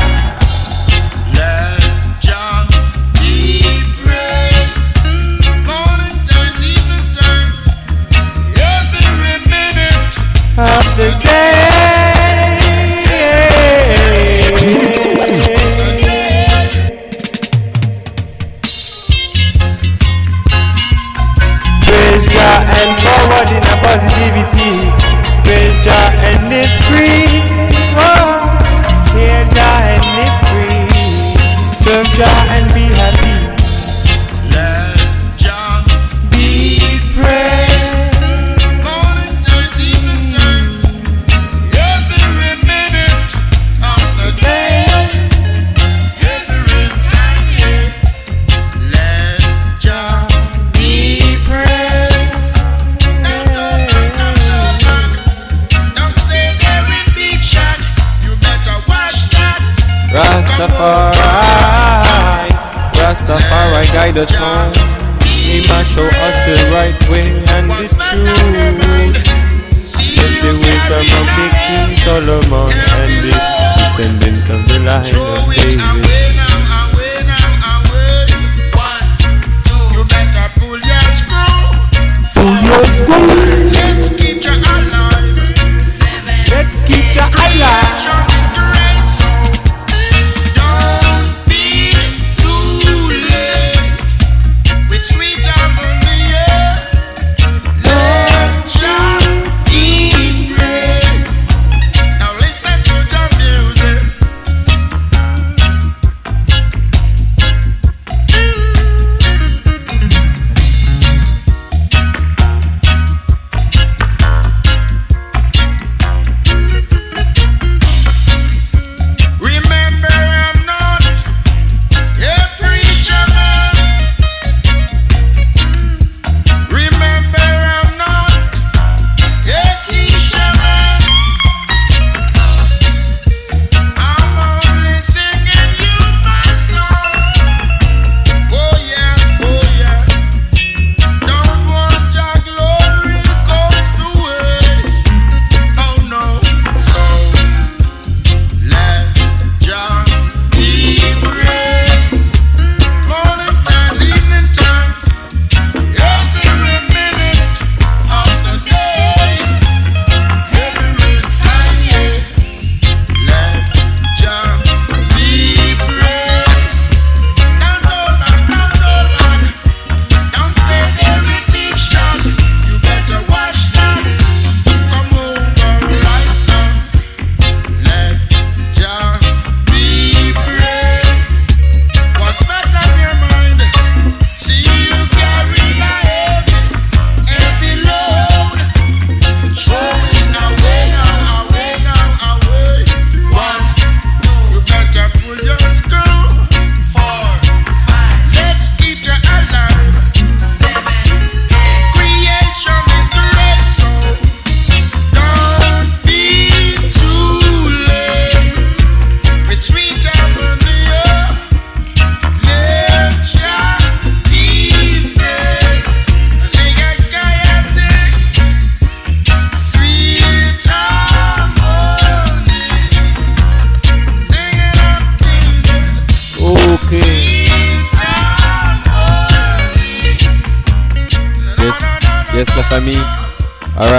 Of the day, praise Jah and forward in a positivity. Praise Jah and live free. Oh, hear Jah and live free. Serve Jah and be happy. Let Jah be praised. Rastafari guide us home. He must show us the right way and the truth. Just the wisdom of the King Solomon and the descendants of the line of David. Pull your screw.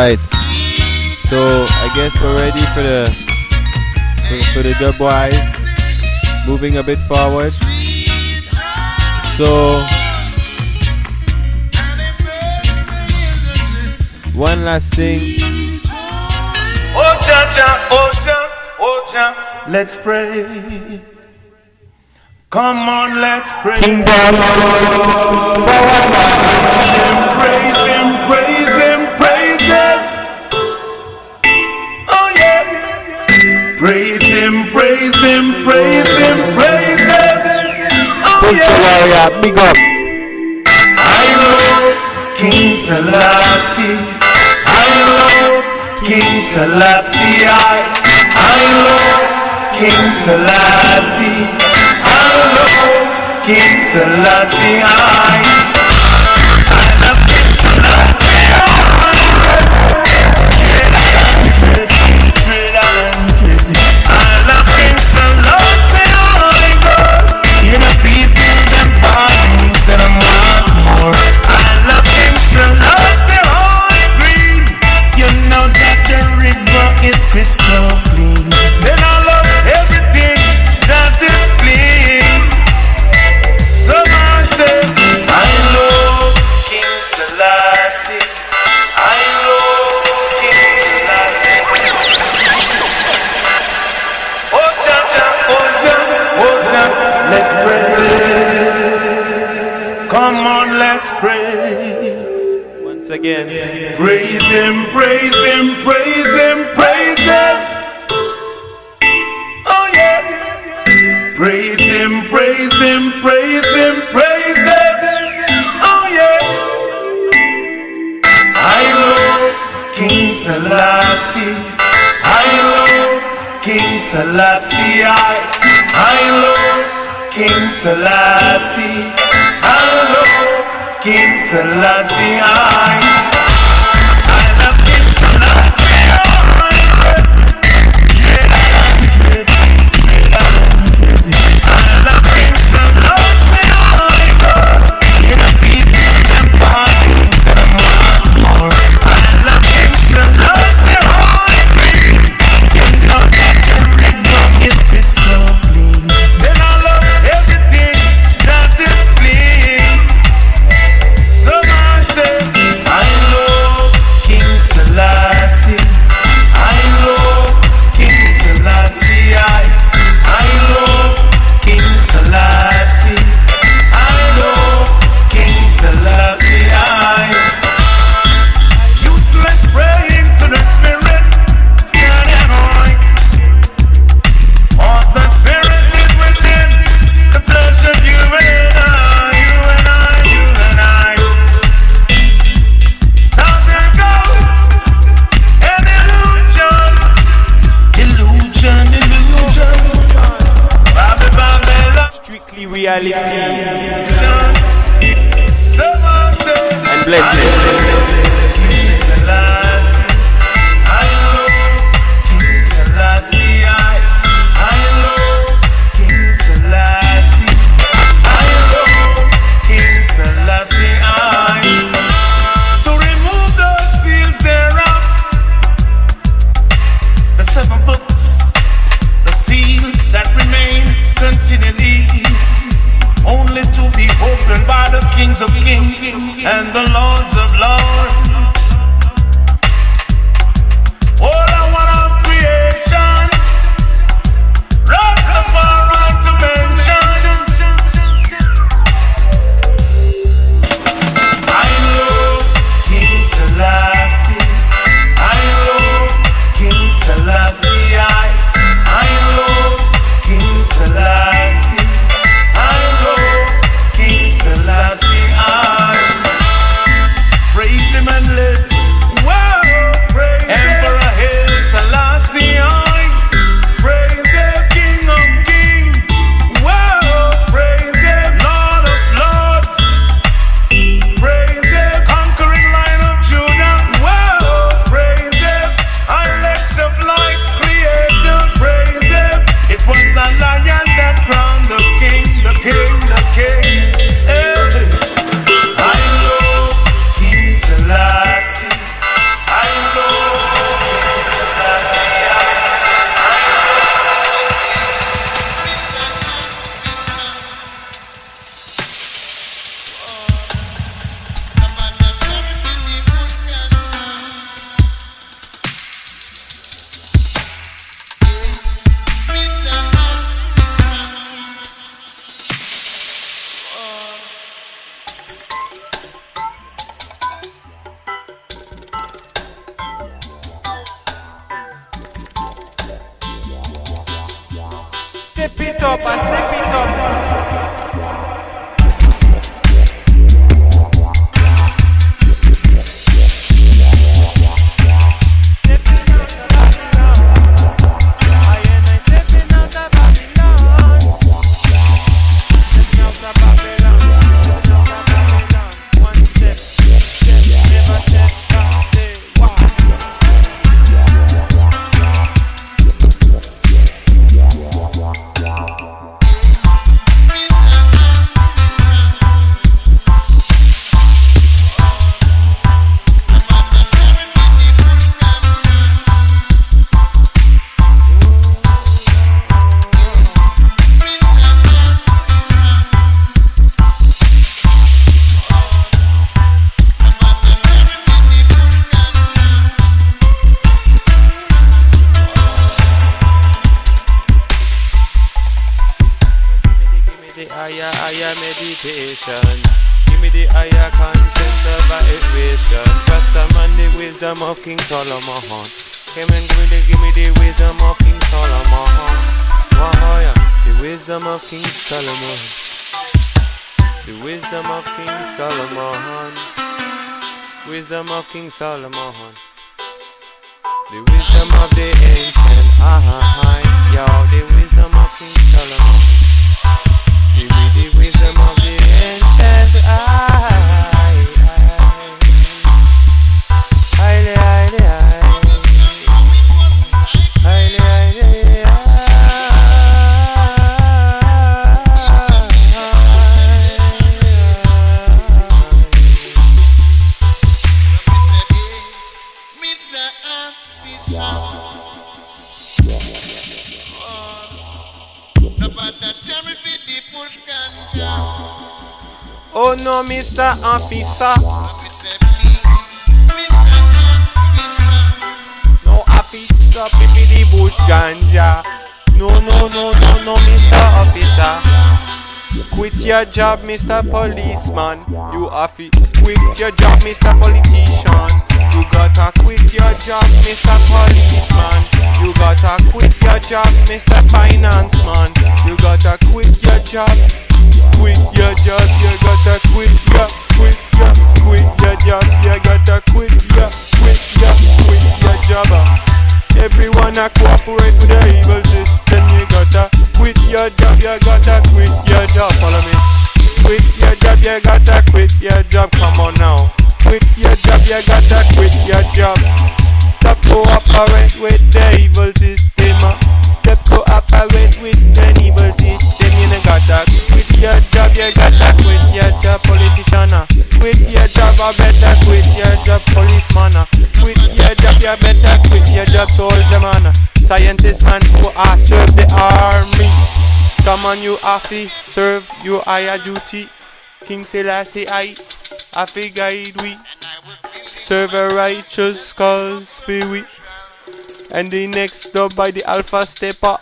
Alright. So I guess we're ready for the Dubwise. Moving a bit forward. So one last thing. Oh Jah, oh Jah, oh Jah, let's pray. Come on, let's pray. Praise him, praise him, praise him. Oh yeah. Praise him, praise him, praise him, praise him. Oh yeah. Big up. I love King Selassie. I love King Selassie. I love King Selassie. I love King Selassie. I love King Selassie. I love King Selassie. You know people them body said I'm want more. I love King Selassie. Green. You know that the river is crystal clean. Then I love everything that is clean. So I say I love King Selassie. I love King Selassie. Oh Jah, oh Jah, oh Jah, let's pray. Come on, let's pray. Once again. Praise him, praise him, praise him, praise him. Oh yeah. Praise him, praise him, praise him, praise him. Oh yeah. I love King Selassie. I love King Selassie. I love King Selassie. I love King Selassie. I love King Selassie. I love King Selassie. You know people them body said I'm want more. I love King Selassie. You know that the river is crystal clean. Then I love everything that is clean. So I say I love King Selassie. I love King Selassie. I love King Selassie. I love King Selassie. Useless praying to the Spirit, standing on. All the Spirit is within the flesh of you and I, you and I, you and I. Something goes an illusion, illusion, illusion. Babylon, Strictly reality someone said and blessing. King Selassie. I love King Selassie. I love King Selassie. I love King Selassie. To remove the seals thereof, the 7 books, the seal that remain continually. Oh Step it up, I step it up. Meditation. Give me the higher conscience of a equation. Rastaman, the wisdom of King Solomon. Come and give me the wisdom of King Solomon. Wow, yeah. The wisdom of King Solomon. The wisdom of King Solomon. Wisdom of King Solomon. The wisdom of the ancient. Yo, the wisdom of King Solomon. Give me the wisdom of the ancient. Oh no, Mr. Officer. No officer, pipi the bush ganja. No, Mr. Officer. Quit your job, Mr. Policeman. You have to quit your job, Mr. Politician. You gotta quit your job, Mr. Policeman. You gotta quit your job, Mr. Financeman. You gotta quit your job. Quit your job, you gotta quit your job. You gotta quit your job. Everyone a cooperate with the evil system. You gotta quit your job, you gotta quit your job. Follow me. Quit your job, you gotta quit your job. Come on now. Quit your job, you gotta quit your job. Stop cooperate with the evil system. Stop cooperate with the evil system. You gotta quit your job, you gotta quit your job, politician. Quit your job, or better quit your job, policeman. Quit your job, you better quit your job, soldier man. Scientist man who are serve the army. Come on, you have to serve your higher duty. King Selassie I have to guide we. Serve a righteous cause for we. And the next dub by the Alpha Stepper.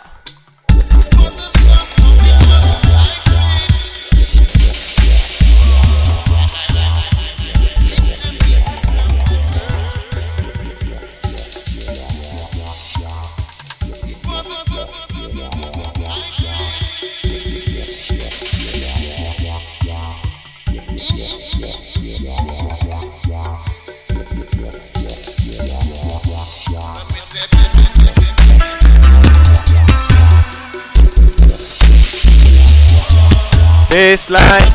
Baseline.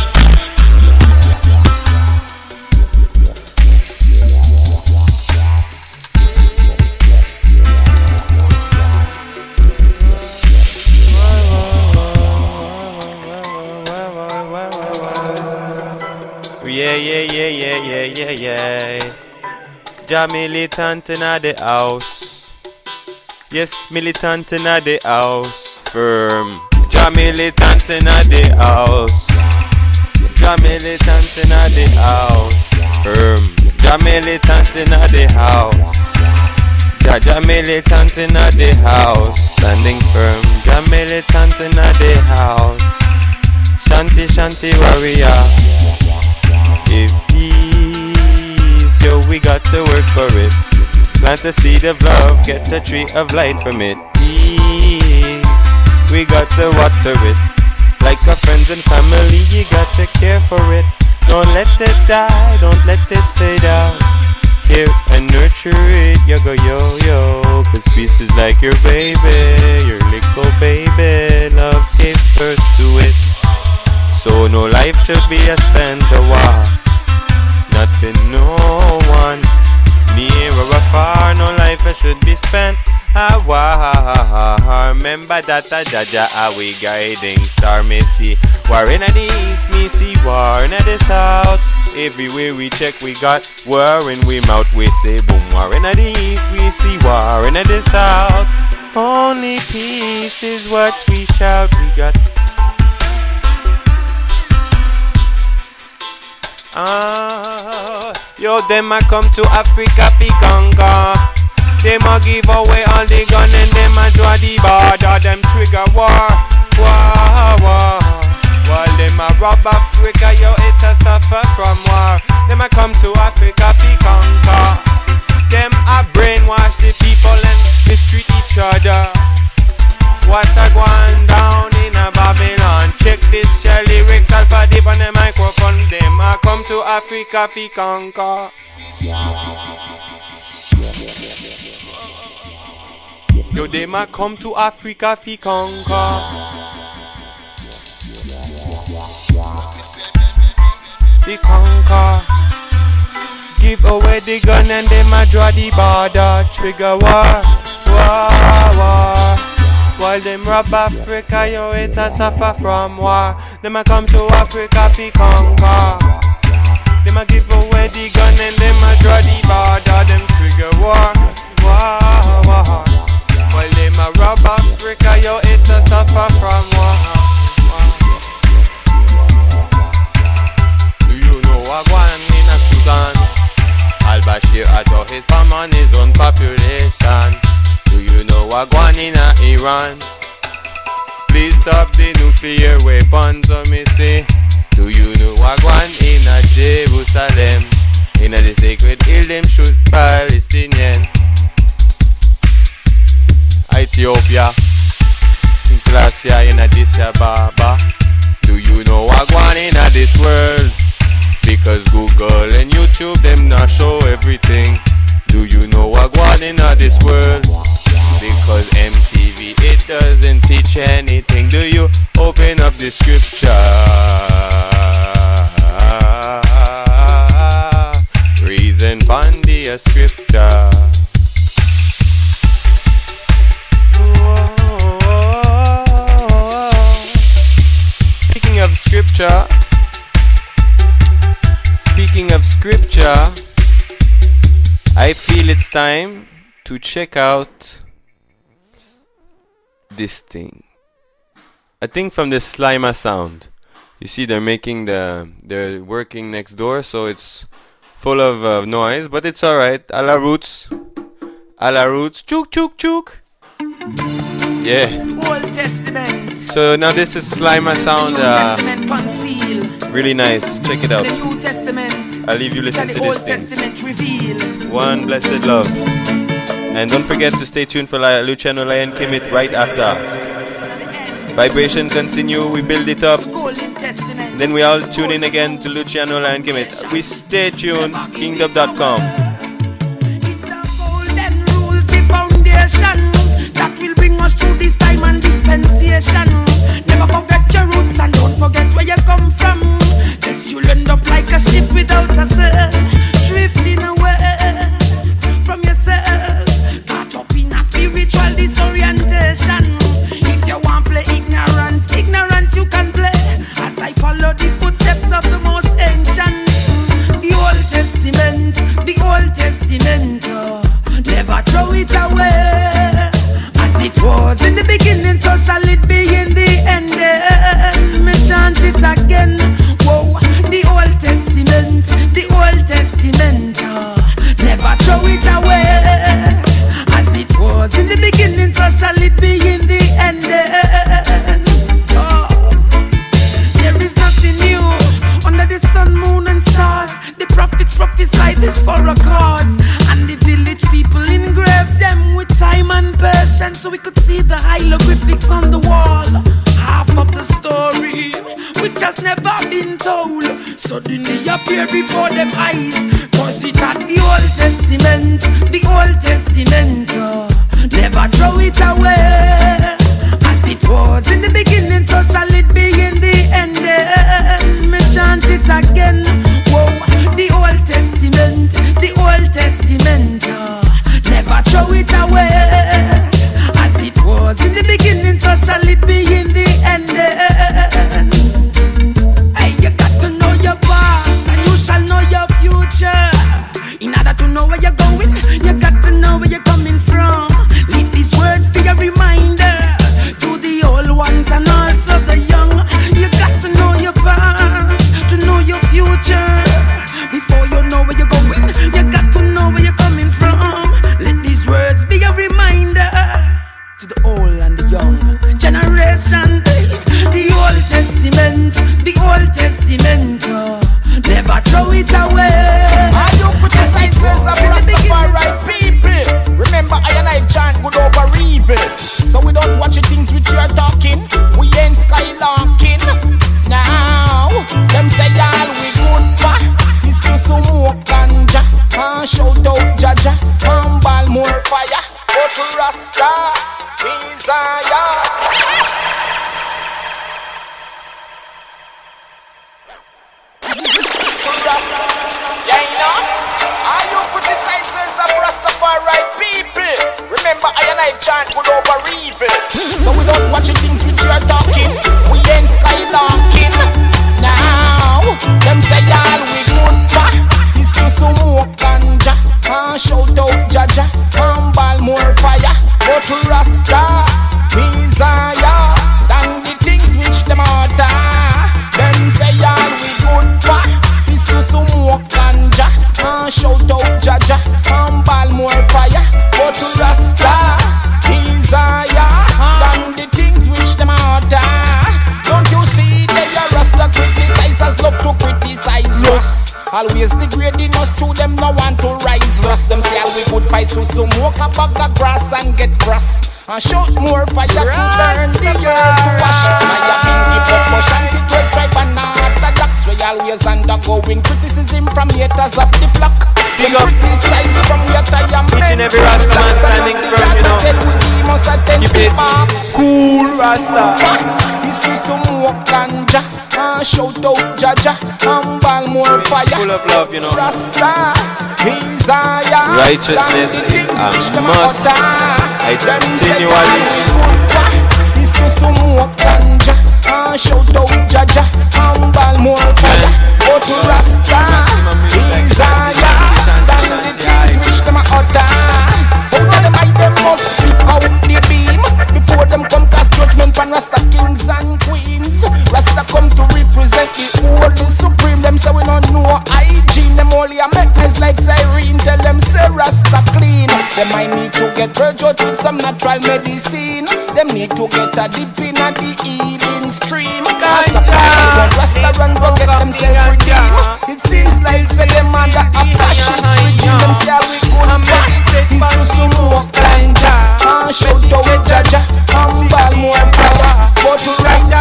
Yeah. Ja militant in the house. Yes, militant in the house. Firm. Ja militant in the house. Ja militant in the house. Firm. Ja militant in the house. Ja militant in the house. Standing firm. Ja militant in the house. Shanty warrior. If peace, yo, we got to work for it. Plant the seed of love, get the tree of light from it. Peace, we got to water it. Like our friends and family, you got to care for it. Don't let it die, don't let it fade out. Care and nurture it, you go yo-yo. Cause peace is like your baby, your little baby. Love gave birth to it. So no life should be a spent a war. Not for no one, near or afar. No life should be spent a war. Remember that a Jaja we guiding star. Me see war in the east, me see war in the south. Everywhere we check we got war in we mouth. We say boom, war in the east, we see war in the south. Only peace is what we shout. We got yo, them a come to Africa fi conquer. Them a give away all the gun and them a draw the border. Them trigger war, war, war. While them a rob Africa, yo, it a suffer from war. Them a come to Africa fi conquer. Them a brainwash the people and mistreat each other. What a going down in a Babylon. Check this, your lyrics, alpha deep on the microphone. Them a come to Africa fi conquer. Yo, them a come to Africa fi conquer. Fi conquer. Give away the gun and them a draw the border. Trigger war, war, war. While them rob Africa, yo, it a suffer from war. Them a come to Africa fi conquer. Them a give away the gun and them a draw the border. Them trigger war, war, war. While them a rob Africa, yo, it a suffer from war. Do you know what going in a Sudan? Al-Bashir at his palm on his own population. Do you know what going in a Iran? Please stop the nuclear weapons, so me say. Do you know what going in a Jerusalem? In a the sacred hill, them shoot Palestinian. Ethiopia, in Selassie, in Addis Ababa. Do you know what going in a this world? Because Google and YouTube, them not show everything. Do you know what going in a this world? Because MTV, it doesn't teach anything. Do you open up the scripture? Reason from the scripture. Speaking of scripture, I feel it's time to check out this thing. I think from the Slimer sound. You see they're working next door, so it's full of noise, but it's alright. A la roots, chook chook chook. Yeah. Old Testament. So now this is Slimer sound. Testament conceal. Really nice. Check it out. The New Testament. I'll leave you listen to this thing. Testament reveal. One blessed love. And don't forget to stay tuned for Luciano Lion Kimit right after. Vibration continue, we build it up. Then we all tune in again to Luciano Lion Kimit. We stay tuned, kingdom.com. It's the golden rules, the foundation that will bring us through this time and dispensation. Never forget your roots and don't forget where you come from. Else you'll end up like a ship without a sail, drifting away from yourself. Caught up in a spiritual disorientation. If you want play ignorant you can play. As I follow the footsteps of the most ancient. The Old Testament, never throw it away. As it was in the beginning, so shall it be in the end. Me chant it again. Whoa, the Old Testament, never throw it away. As it was in the beginning, so shall it be in the end. Oh. There is nothing new under the sun, moon and stars. The prophets prophesy this for a cause, and the village people engrave them with time and patience. generation so we could see the hieroglyphics on the wall. Half of the story which has never been told suddenly appeared before them eyes. Cause it had the Old Testament, the Old Testament. Never throw it away. As it was in the beginning, so shall it be in the end. Me chant it again. Whoa, the Old Testament, the Old Testament. Never throw it away. As it was in the beginning, so shall it be in the end. Hey, you got to know your past, and you shall know your future. In order to know where you're going, you got to know where you're coming from. Let these words be a reminder to the old ones and also the young. You got to know your past, to know your future. Before you know where you're going, you got to know where you're coming from. Let these words be a reminder to the old and the young generation. The Old Testament, the Old Testament. Never throw it away. Are you criticizers of Rastafari people? Remember I and I chant good over evil. So we don't watch the things which you are talking. We ain't skylarking. Now, them say all we good for is to smoke ganja and shout out Jaja and ball more fire. Go to Rasta, desire. Yeah, you know? Are you criticizers of Rastafari people? Remember I and I chant good over evil. So we don't watch the things which you are talking. We ain't skylarking. Now, them say all we good for is to smoke ganja and shout out Jaja and ball more fire. Go to Rasta, desire than the things which them order. Them say all we good for is to smoke ganja and shout out Jaja and ball more fire. Go to Rasta, desire than the things which them order. Don't you see they are Rasta criticizers love to criticize us. Always degrading us through them no want to rise us. Them say all we good fight to smoke a bag of grass and get grass and shout more fire to burn the earth to wash. I have been give up for shanty to tribe and not orthodox. We always undergoing criticism from haters of the flock. They criticize from your time. Each and every Rasta man standing firm, you know. Keep it cool, Rasta. Is to smoke ganja and shout out Jaja and ball more fire. Full of love, you know. Rasta, desire. Righteousness is a must. I continually. Is to smoke ganja and shout out Jaja and ball more fire. Go to Rasta, desire. Than the things which them are utter. Out of the mind them must speak out the beam before them come cast judgment on Rasta kings and queens. Rasta come to represent the Holy Supreme. Them say we don't know hygiene. Them only a make nice like Cyrene. Tell them say Rasta clean. Them might need to get purged with some natural medicine. Them need to get a dip in at the healing stream. Rasta run go get themselves redeemed. It seems like say them under a fascist regime. Them say we good back is to smoke ganja and shout out Jaja and ball more fire. But to Rasta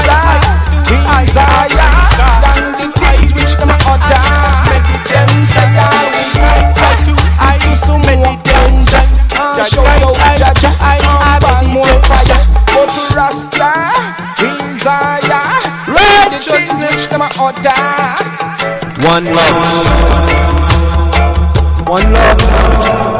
desire than the things which them order. Them say all we good back is to smoke ganja and shout out Jaja and ball more fire. But to Rasta desire the things which them order. One love. One love.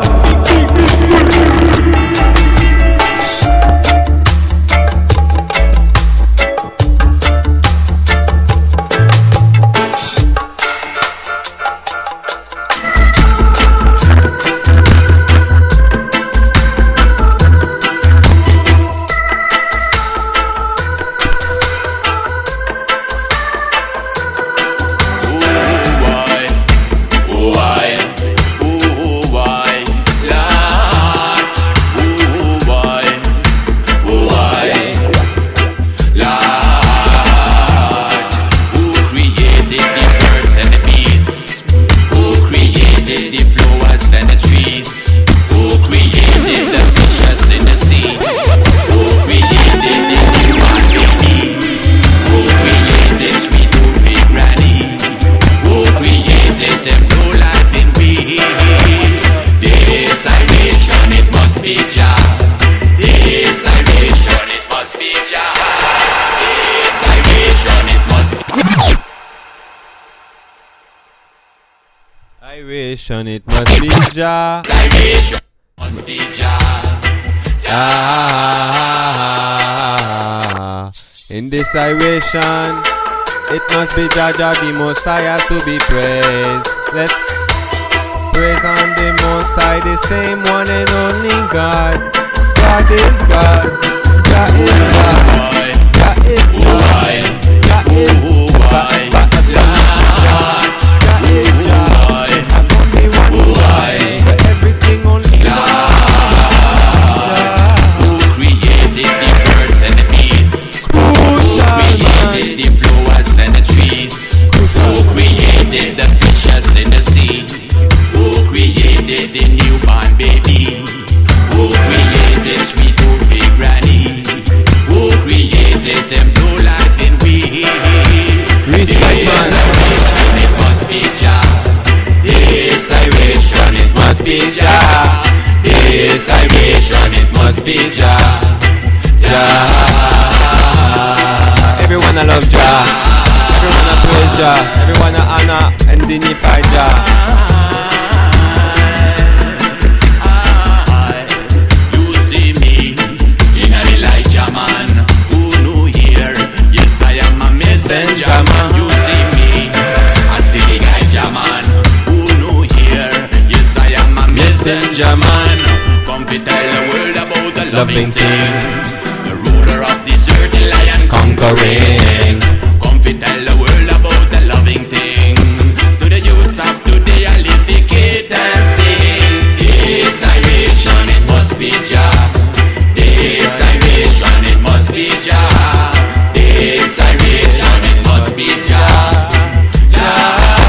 Why? salvation, it must be Jah. Salvation must be Jah. Jah. In this salvation, it must be Jah, Jah, the Most High to be praised. Let's praise on the Most High, the same one and only God. God is God. Jah is God. Jah is God. Jah is God. Jah is God. There's only one God. For everything only God. Who created the birds and the beasts? Who created the flowers and the trees? Who created the fishes in the sea? Who created the newborn baby? Who created sweet old big granny? Who created them blue life in we? Respect man. It must be Jah. This salvation, it must be Jah. This salvation, it must be Jah. Jah. Everyone I love Jah. Everyone I praise Jah. Everyone I honor and dignify Jah. You see me in a Elijah man. Who knew here? Yes, I am a messenger man. You see me, I see the guy Jaman. Who knew here? Yes, I am a messenger man. Come to tell the world about the loving things. The ruler of this earth, the lion conquering. Come to tell the world about the loving thing. To the youths of today, I live the gate and sing. This salvation, it must be Jah. This salvation, it must be Jah. This salvation, it must be Jah. Jah.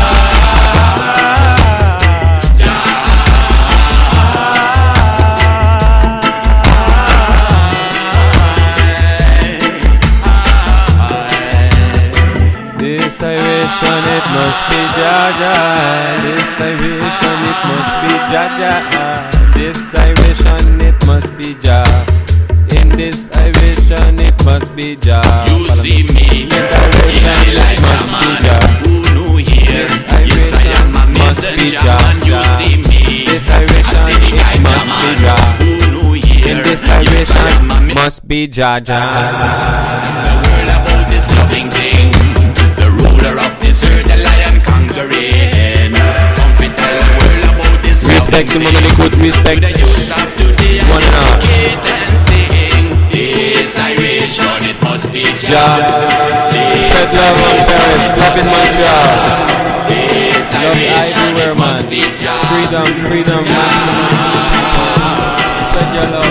This salvation, it must be Jah, Jah. This salvation, it must be Jah, Jah. This salvation, it must be Jah. In this salvation, it must be Jah. You see me this salvation, in it must be Jah. Who knew here? Yes, I am a messenger man. You see me. This salvation, it must be Jah. Who knew here? In this salvation, must be Jah, Jah. The world about this loving thing. The ruler of this earth, the lion conquering. Come to tell the world about this respect the money, good respect. The youths of today, one and all. And sing. This salvation, it must be Jah. Spread love on Paris, love in Montreal. Love everywhere, man. Freedom, freedom, man. Spread your love.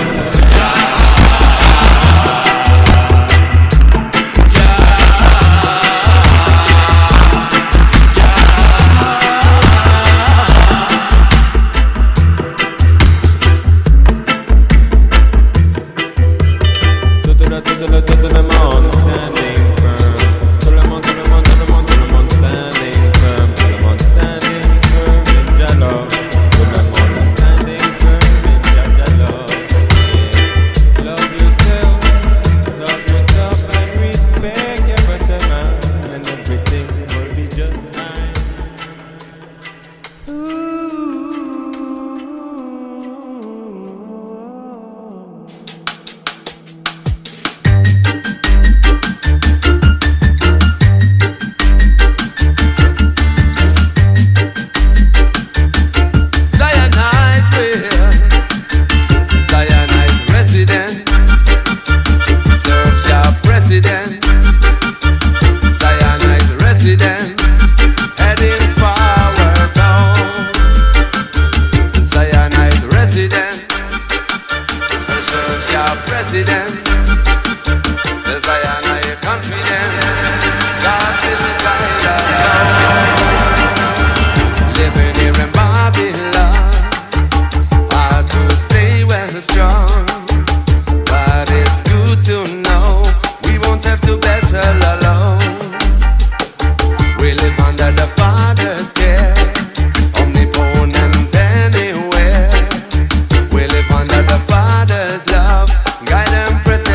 Guide and protect.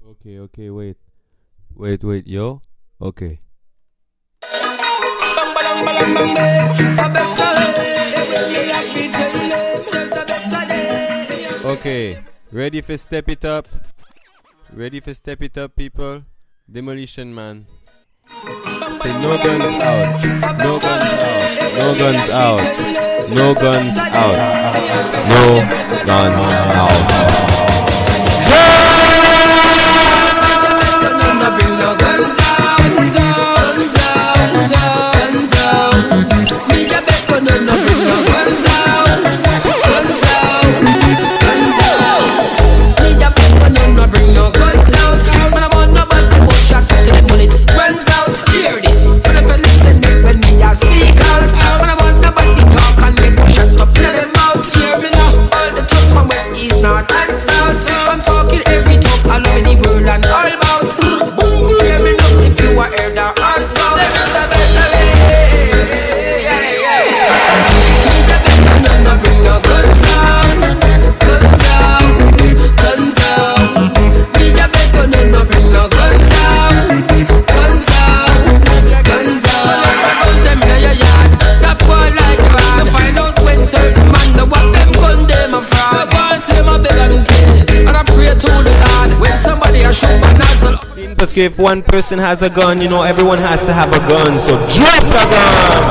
Okay, wait, yo. Okay. Okay, ready for step it up? Ready for step it up, people? Demolition Man. Say no guns out. No guns out. No guns out. No guns out. No guns out. Bring no guns out. Guns out. Guns out. Me a bet no bring no guns out. Guns out. Guns out. Me a bet no bring no guns out. When I want nobody but shot to the bullet runs out. Hear this. When if you listen when me a speak out. When I want nobody talk and make me shut up in them mouth. Hear me now. All the talks from west, east, north and south. I'm talking every talk all over the world and all about. Hear me now if you are elder or scout. There is a better way. Me a better no bring no guns out. Guns out. Guns out. Me a better no bring no guns out. Guns out. Guns out. So let my guns them in your yard. Stop for like you are. To find out when certain man know what them gun them a fraud. I want to see my beg and pay. And I pray to the Lord when somebody a shoot my nozzle. Because if one person has a gun, you know everyone has to have a gun. So drop the gun.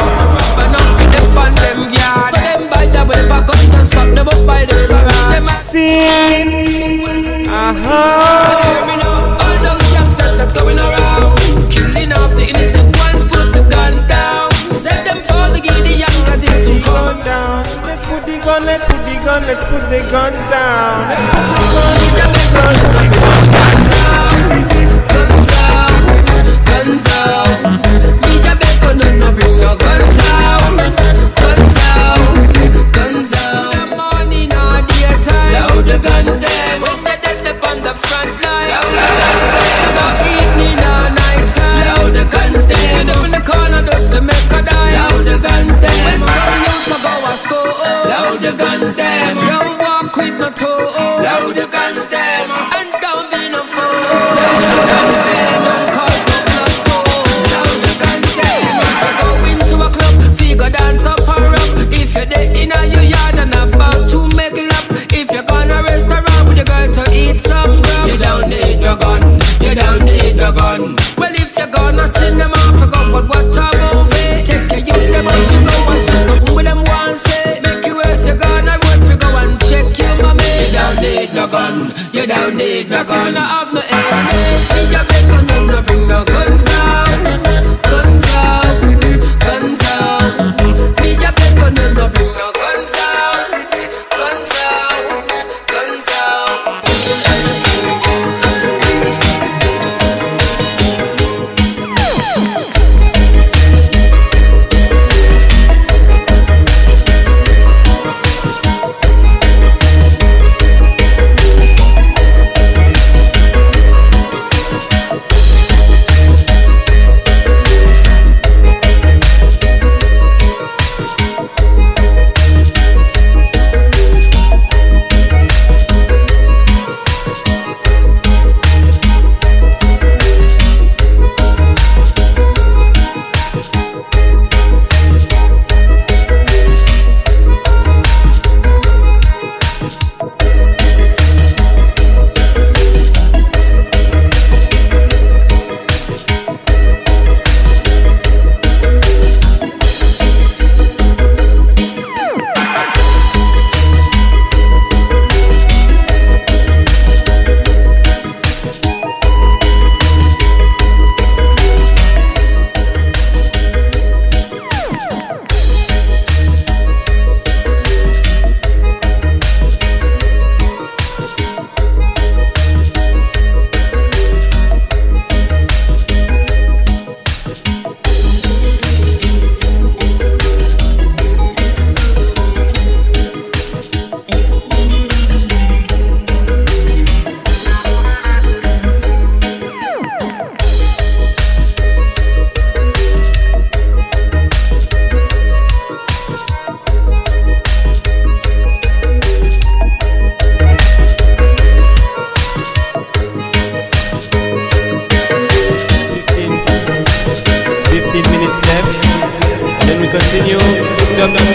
So them buy them with a gun and stop them up by the scene. Hear me now, all those youngsters that's going around, killing off the innocent ones, put the guns down. Set them for the Gideon, cause it's soon coming down. Let's put the gun, let's put the gun, let's put the guns down. Let's put the guns out. Guns out, guns out. Need a bacon, no bring no guns out. Guns out, guns out. The morning or daytime, loud the guns them. When they dead up on the front line, loud the guns them. The evening or night time, loud the guns them. Put them in the corner just to make a die, loud the guns them. When some youths go a school, loud the guns them. Don't walk with no toe, loud the guns them. And don't be no fool, loud the guns them. Don't cause no blood pool, loud the guns them. If you go into a club, figure dance up and rock. If you're dead in your yard and about to make love. If you're gonna restaurant with your girl to eat some grub, you don't need your gun, you don't need your gun. Well, if you're gonna send them off, you go but watch a movie. Take your youth them off, you go and see something with them want say. Make you worse, you're gonna run, you go and check your mommy. You don't need no gun, you don't need no gun. If you don't have no enemies, see your big gun, no bring no guns out. Guns out, guns out. Me your big gun, no bring no guns out. Guns out, guns out.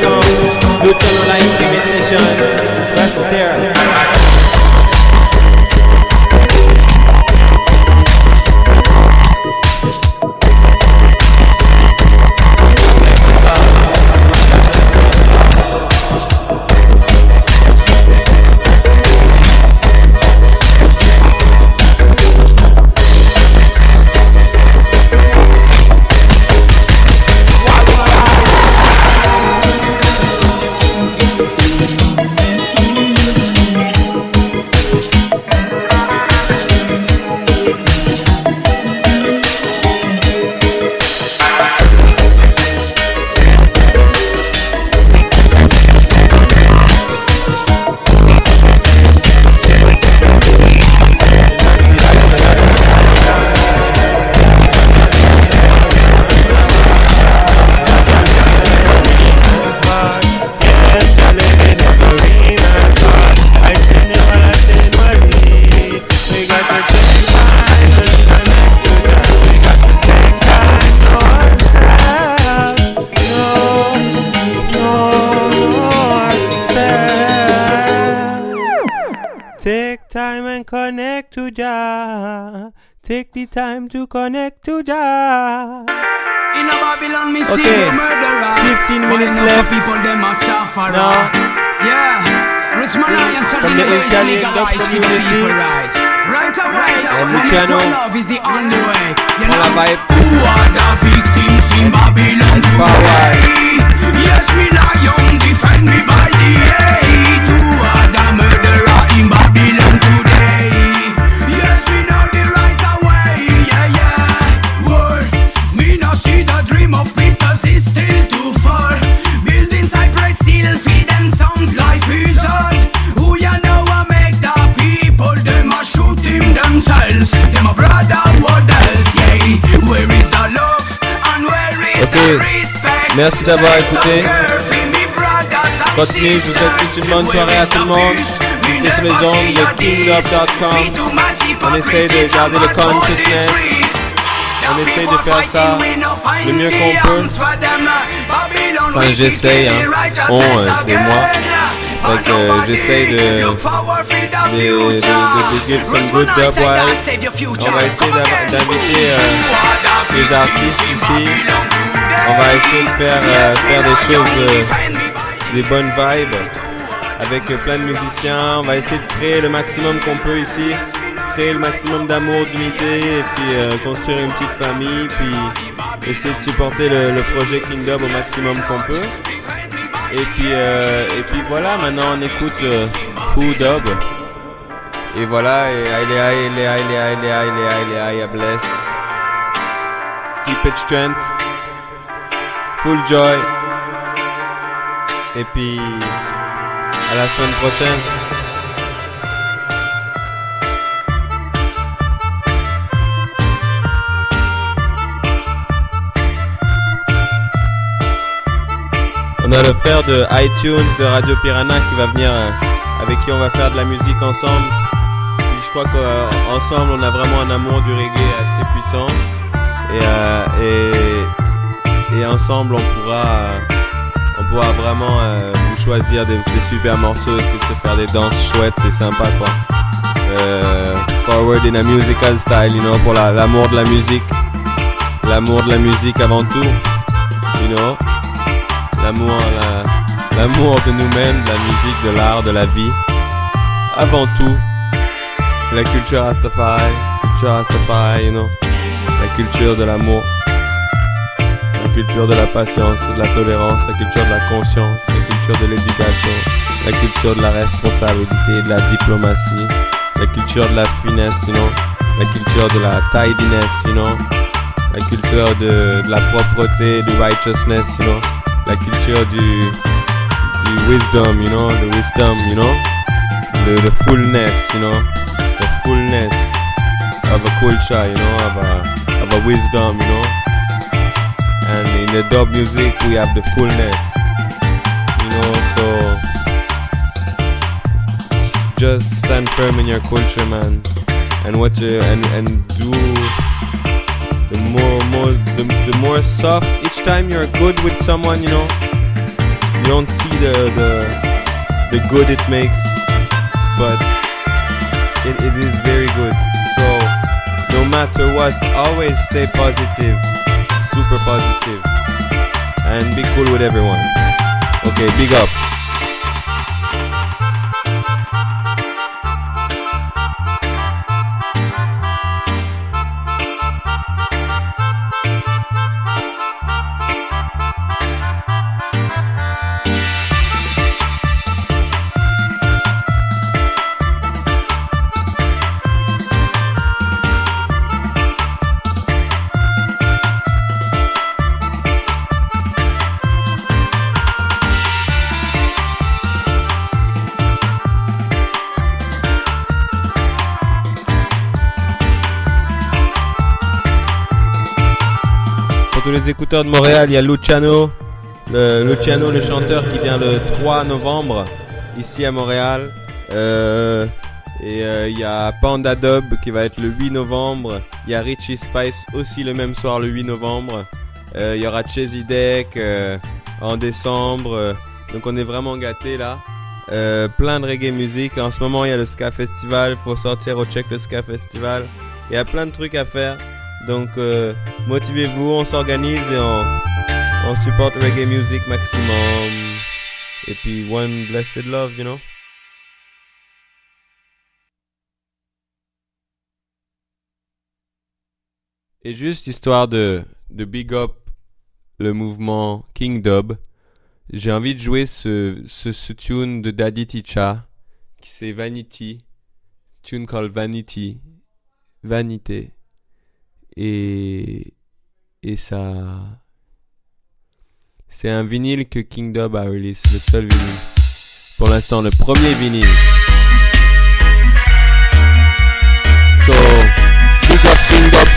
session, Luton Live Private Session. Reste sur terre. Connect to Jah. Take the time to connect to Jah. In a Babylon, me Okay. see no murderer. 15 minutes Why no left. people them a sufferer. No. Yeah. Rich man and From the certain Italian dub legalize for the community. people rise. Right away. And One Luciano. equal love is the only way. You On la know vibe. who are the victims in Babylon today? Yes, me lion defend me by the hate. Who are the murderer in Babylon today? Yes, we know the right away. Yeah, yeah. Word, me no see the dream of peace 'cause it's still too far. Building Cypress Hill, feed them sounds life is hard. Who you know I make the people, them a shooting themselves. Them a brother, what else, yeah. Where is the love and where is Ok, the respect? merci d'avoir écouté. Continue, je vous souhaite tous une bonne soirée à tout le monde. Écoutez sur les ondes de kingdom.com. On essaye de garder le consciousness. On essaye de faire ça le mieux qu'on peut. Enfin, j'essaye, hein. C'est moi. Donc, j'essaye de give some good dub vibes. On va essayer d'inviter les artistes ici. On va essayer de faire des choses, des bonnes vibes avec plein de musiciens. On va essayer de créer le maximum qu'on peut ici, créer le maximum d'amour, d'unité et puis construire une petite famille, puis essayer de supporter le projet Kingdom au maximum qu'on peut. Et puis voilà, maintenant on écoute Who Dub. Et voilà, et I bless. Keep it strength. Full joy. Et puis à la semaine prochaine. On a le frère de iTunes de Radio Piranha qui va venir, avec qui on va faire de la musique ensemble. Puis je crois qu'ensemble on a vraiment un amour du reggae assez puissant. Et ensemble on pourra vraiment vous choisir des super morceaux, essayer de se faire des danses chouettes et sympas quoi. Forward in a musical style, you know, pour l'amour de la musique. L'amour de la musique avant tout, you know. L'amour de nous-mêmes, de la musique, de l'art, de la vie. Avant tout, la culture Rastafari, you know. La culture de l'amour, la culture de la patience, de la tolérance, la culture de la conscience, la culture de l'éducation, la culture de la responsabilité, de la diplomatie, la culture de la finesse, you know. La culture de la tidiness, you know. La culture de la propreté, du righteousness, you know. La culture du wisdom, you know, the wisdom, you know, the fullness, you know, the fullness of a culture, you know, of a wisdom, you know. And in the dub music, we have the fullness, you know. So just stand firm in your culture, man, and and do. The more soft, each time you're good with someone, you know, You don't see the good it makes, but it is very good. So no matter what, always stay positive, super positive, and be cool with everyone. Okay, big up. Tous les écouteurs de Montréal, il y a Luciano, le chanteur qui vient le 3 novembre ici à Montréal. Il y a Panda Dub qui va être le 8 novembre. Il y a Richie Spice aussi le même soir le 8 novembre. Il y aura Chesy Deck en décembre. Donc on est vraiment gâtés là. Plein de reggae musique. En ce moment il y a le Ska Festival. Il faut sortir au check le Ska Festival. Il y a plein de trucs à faire. Donc motivez-vous, on s'organise et on supporte reggae music maximum. Et puis one blessed love, you know. Et juste histoire de big up le mouvement King Dub, j'ai envie de jouer ce tune de Daddy Ticha qui c'est Vanity, tune called Vanity, Vanité. Et ça, c'est un vinyle que King Dub a release, le seul vinyle. Pour l'instant, le premier vinyle. So, big up King Dub.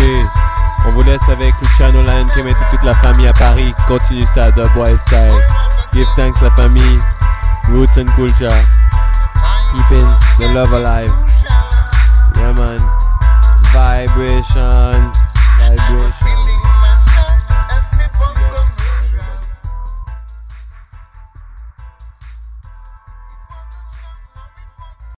On vous laisse avec Luciano Lion qui met toute la famille à Paris. Continue ça, Dubwise style. Give thanks la famille. Roots and culture. Keeping the love alive. Yeah man. Vibration. Vibration.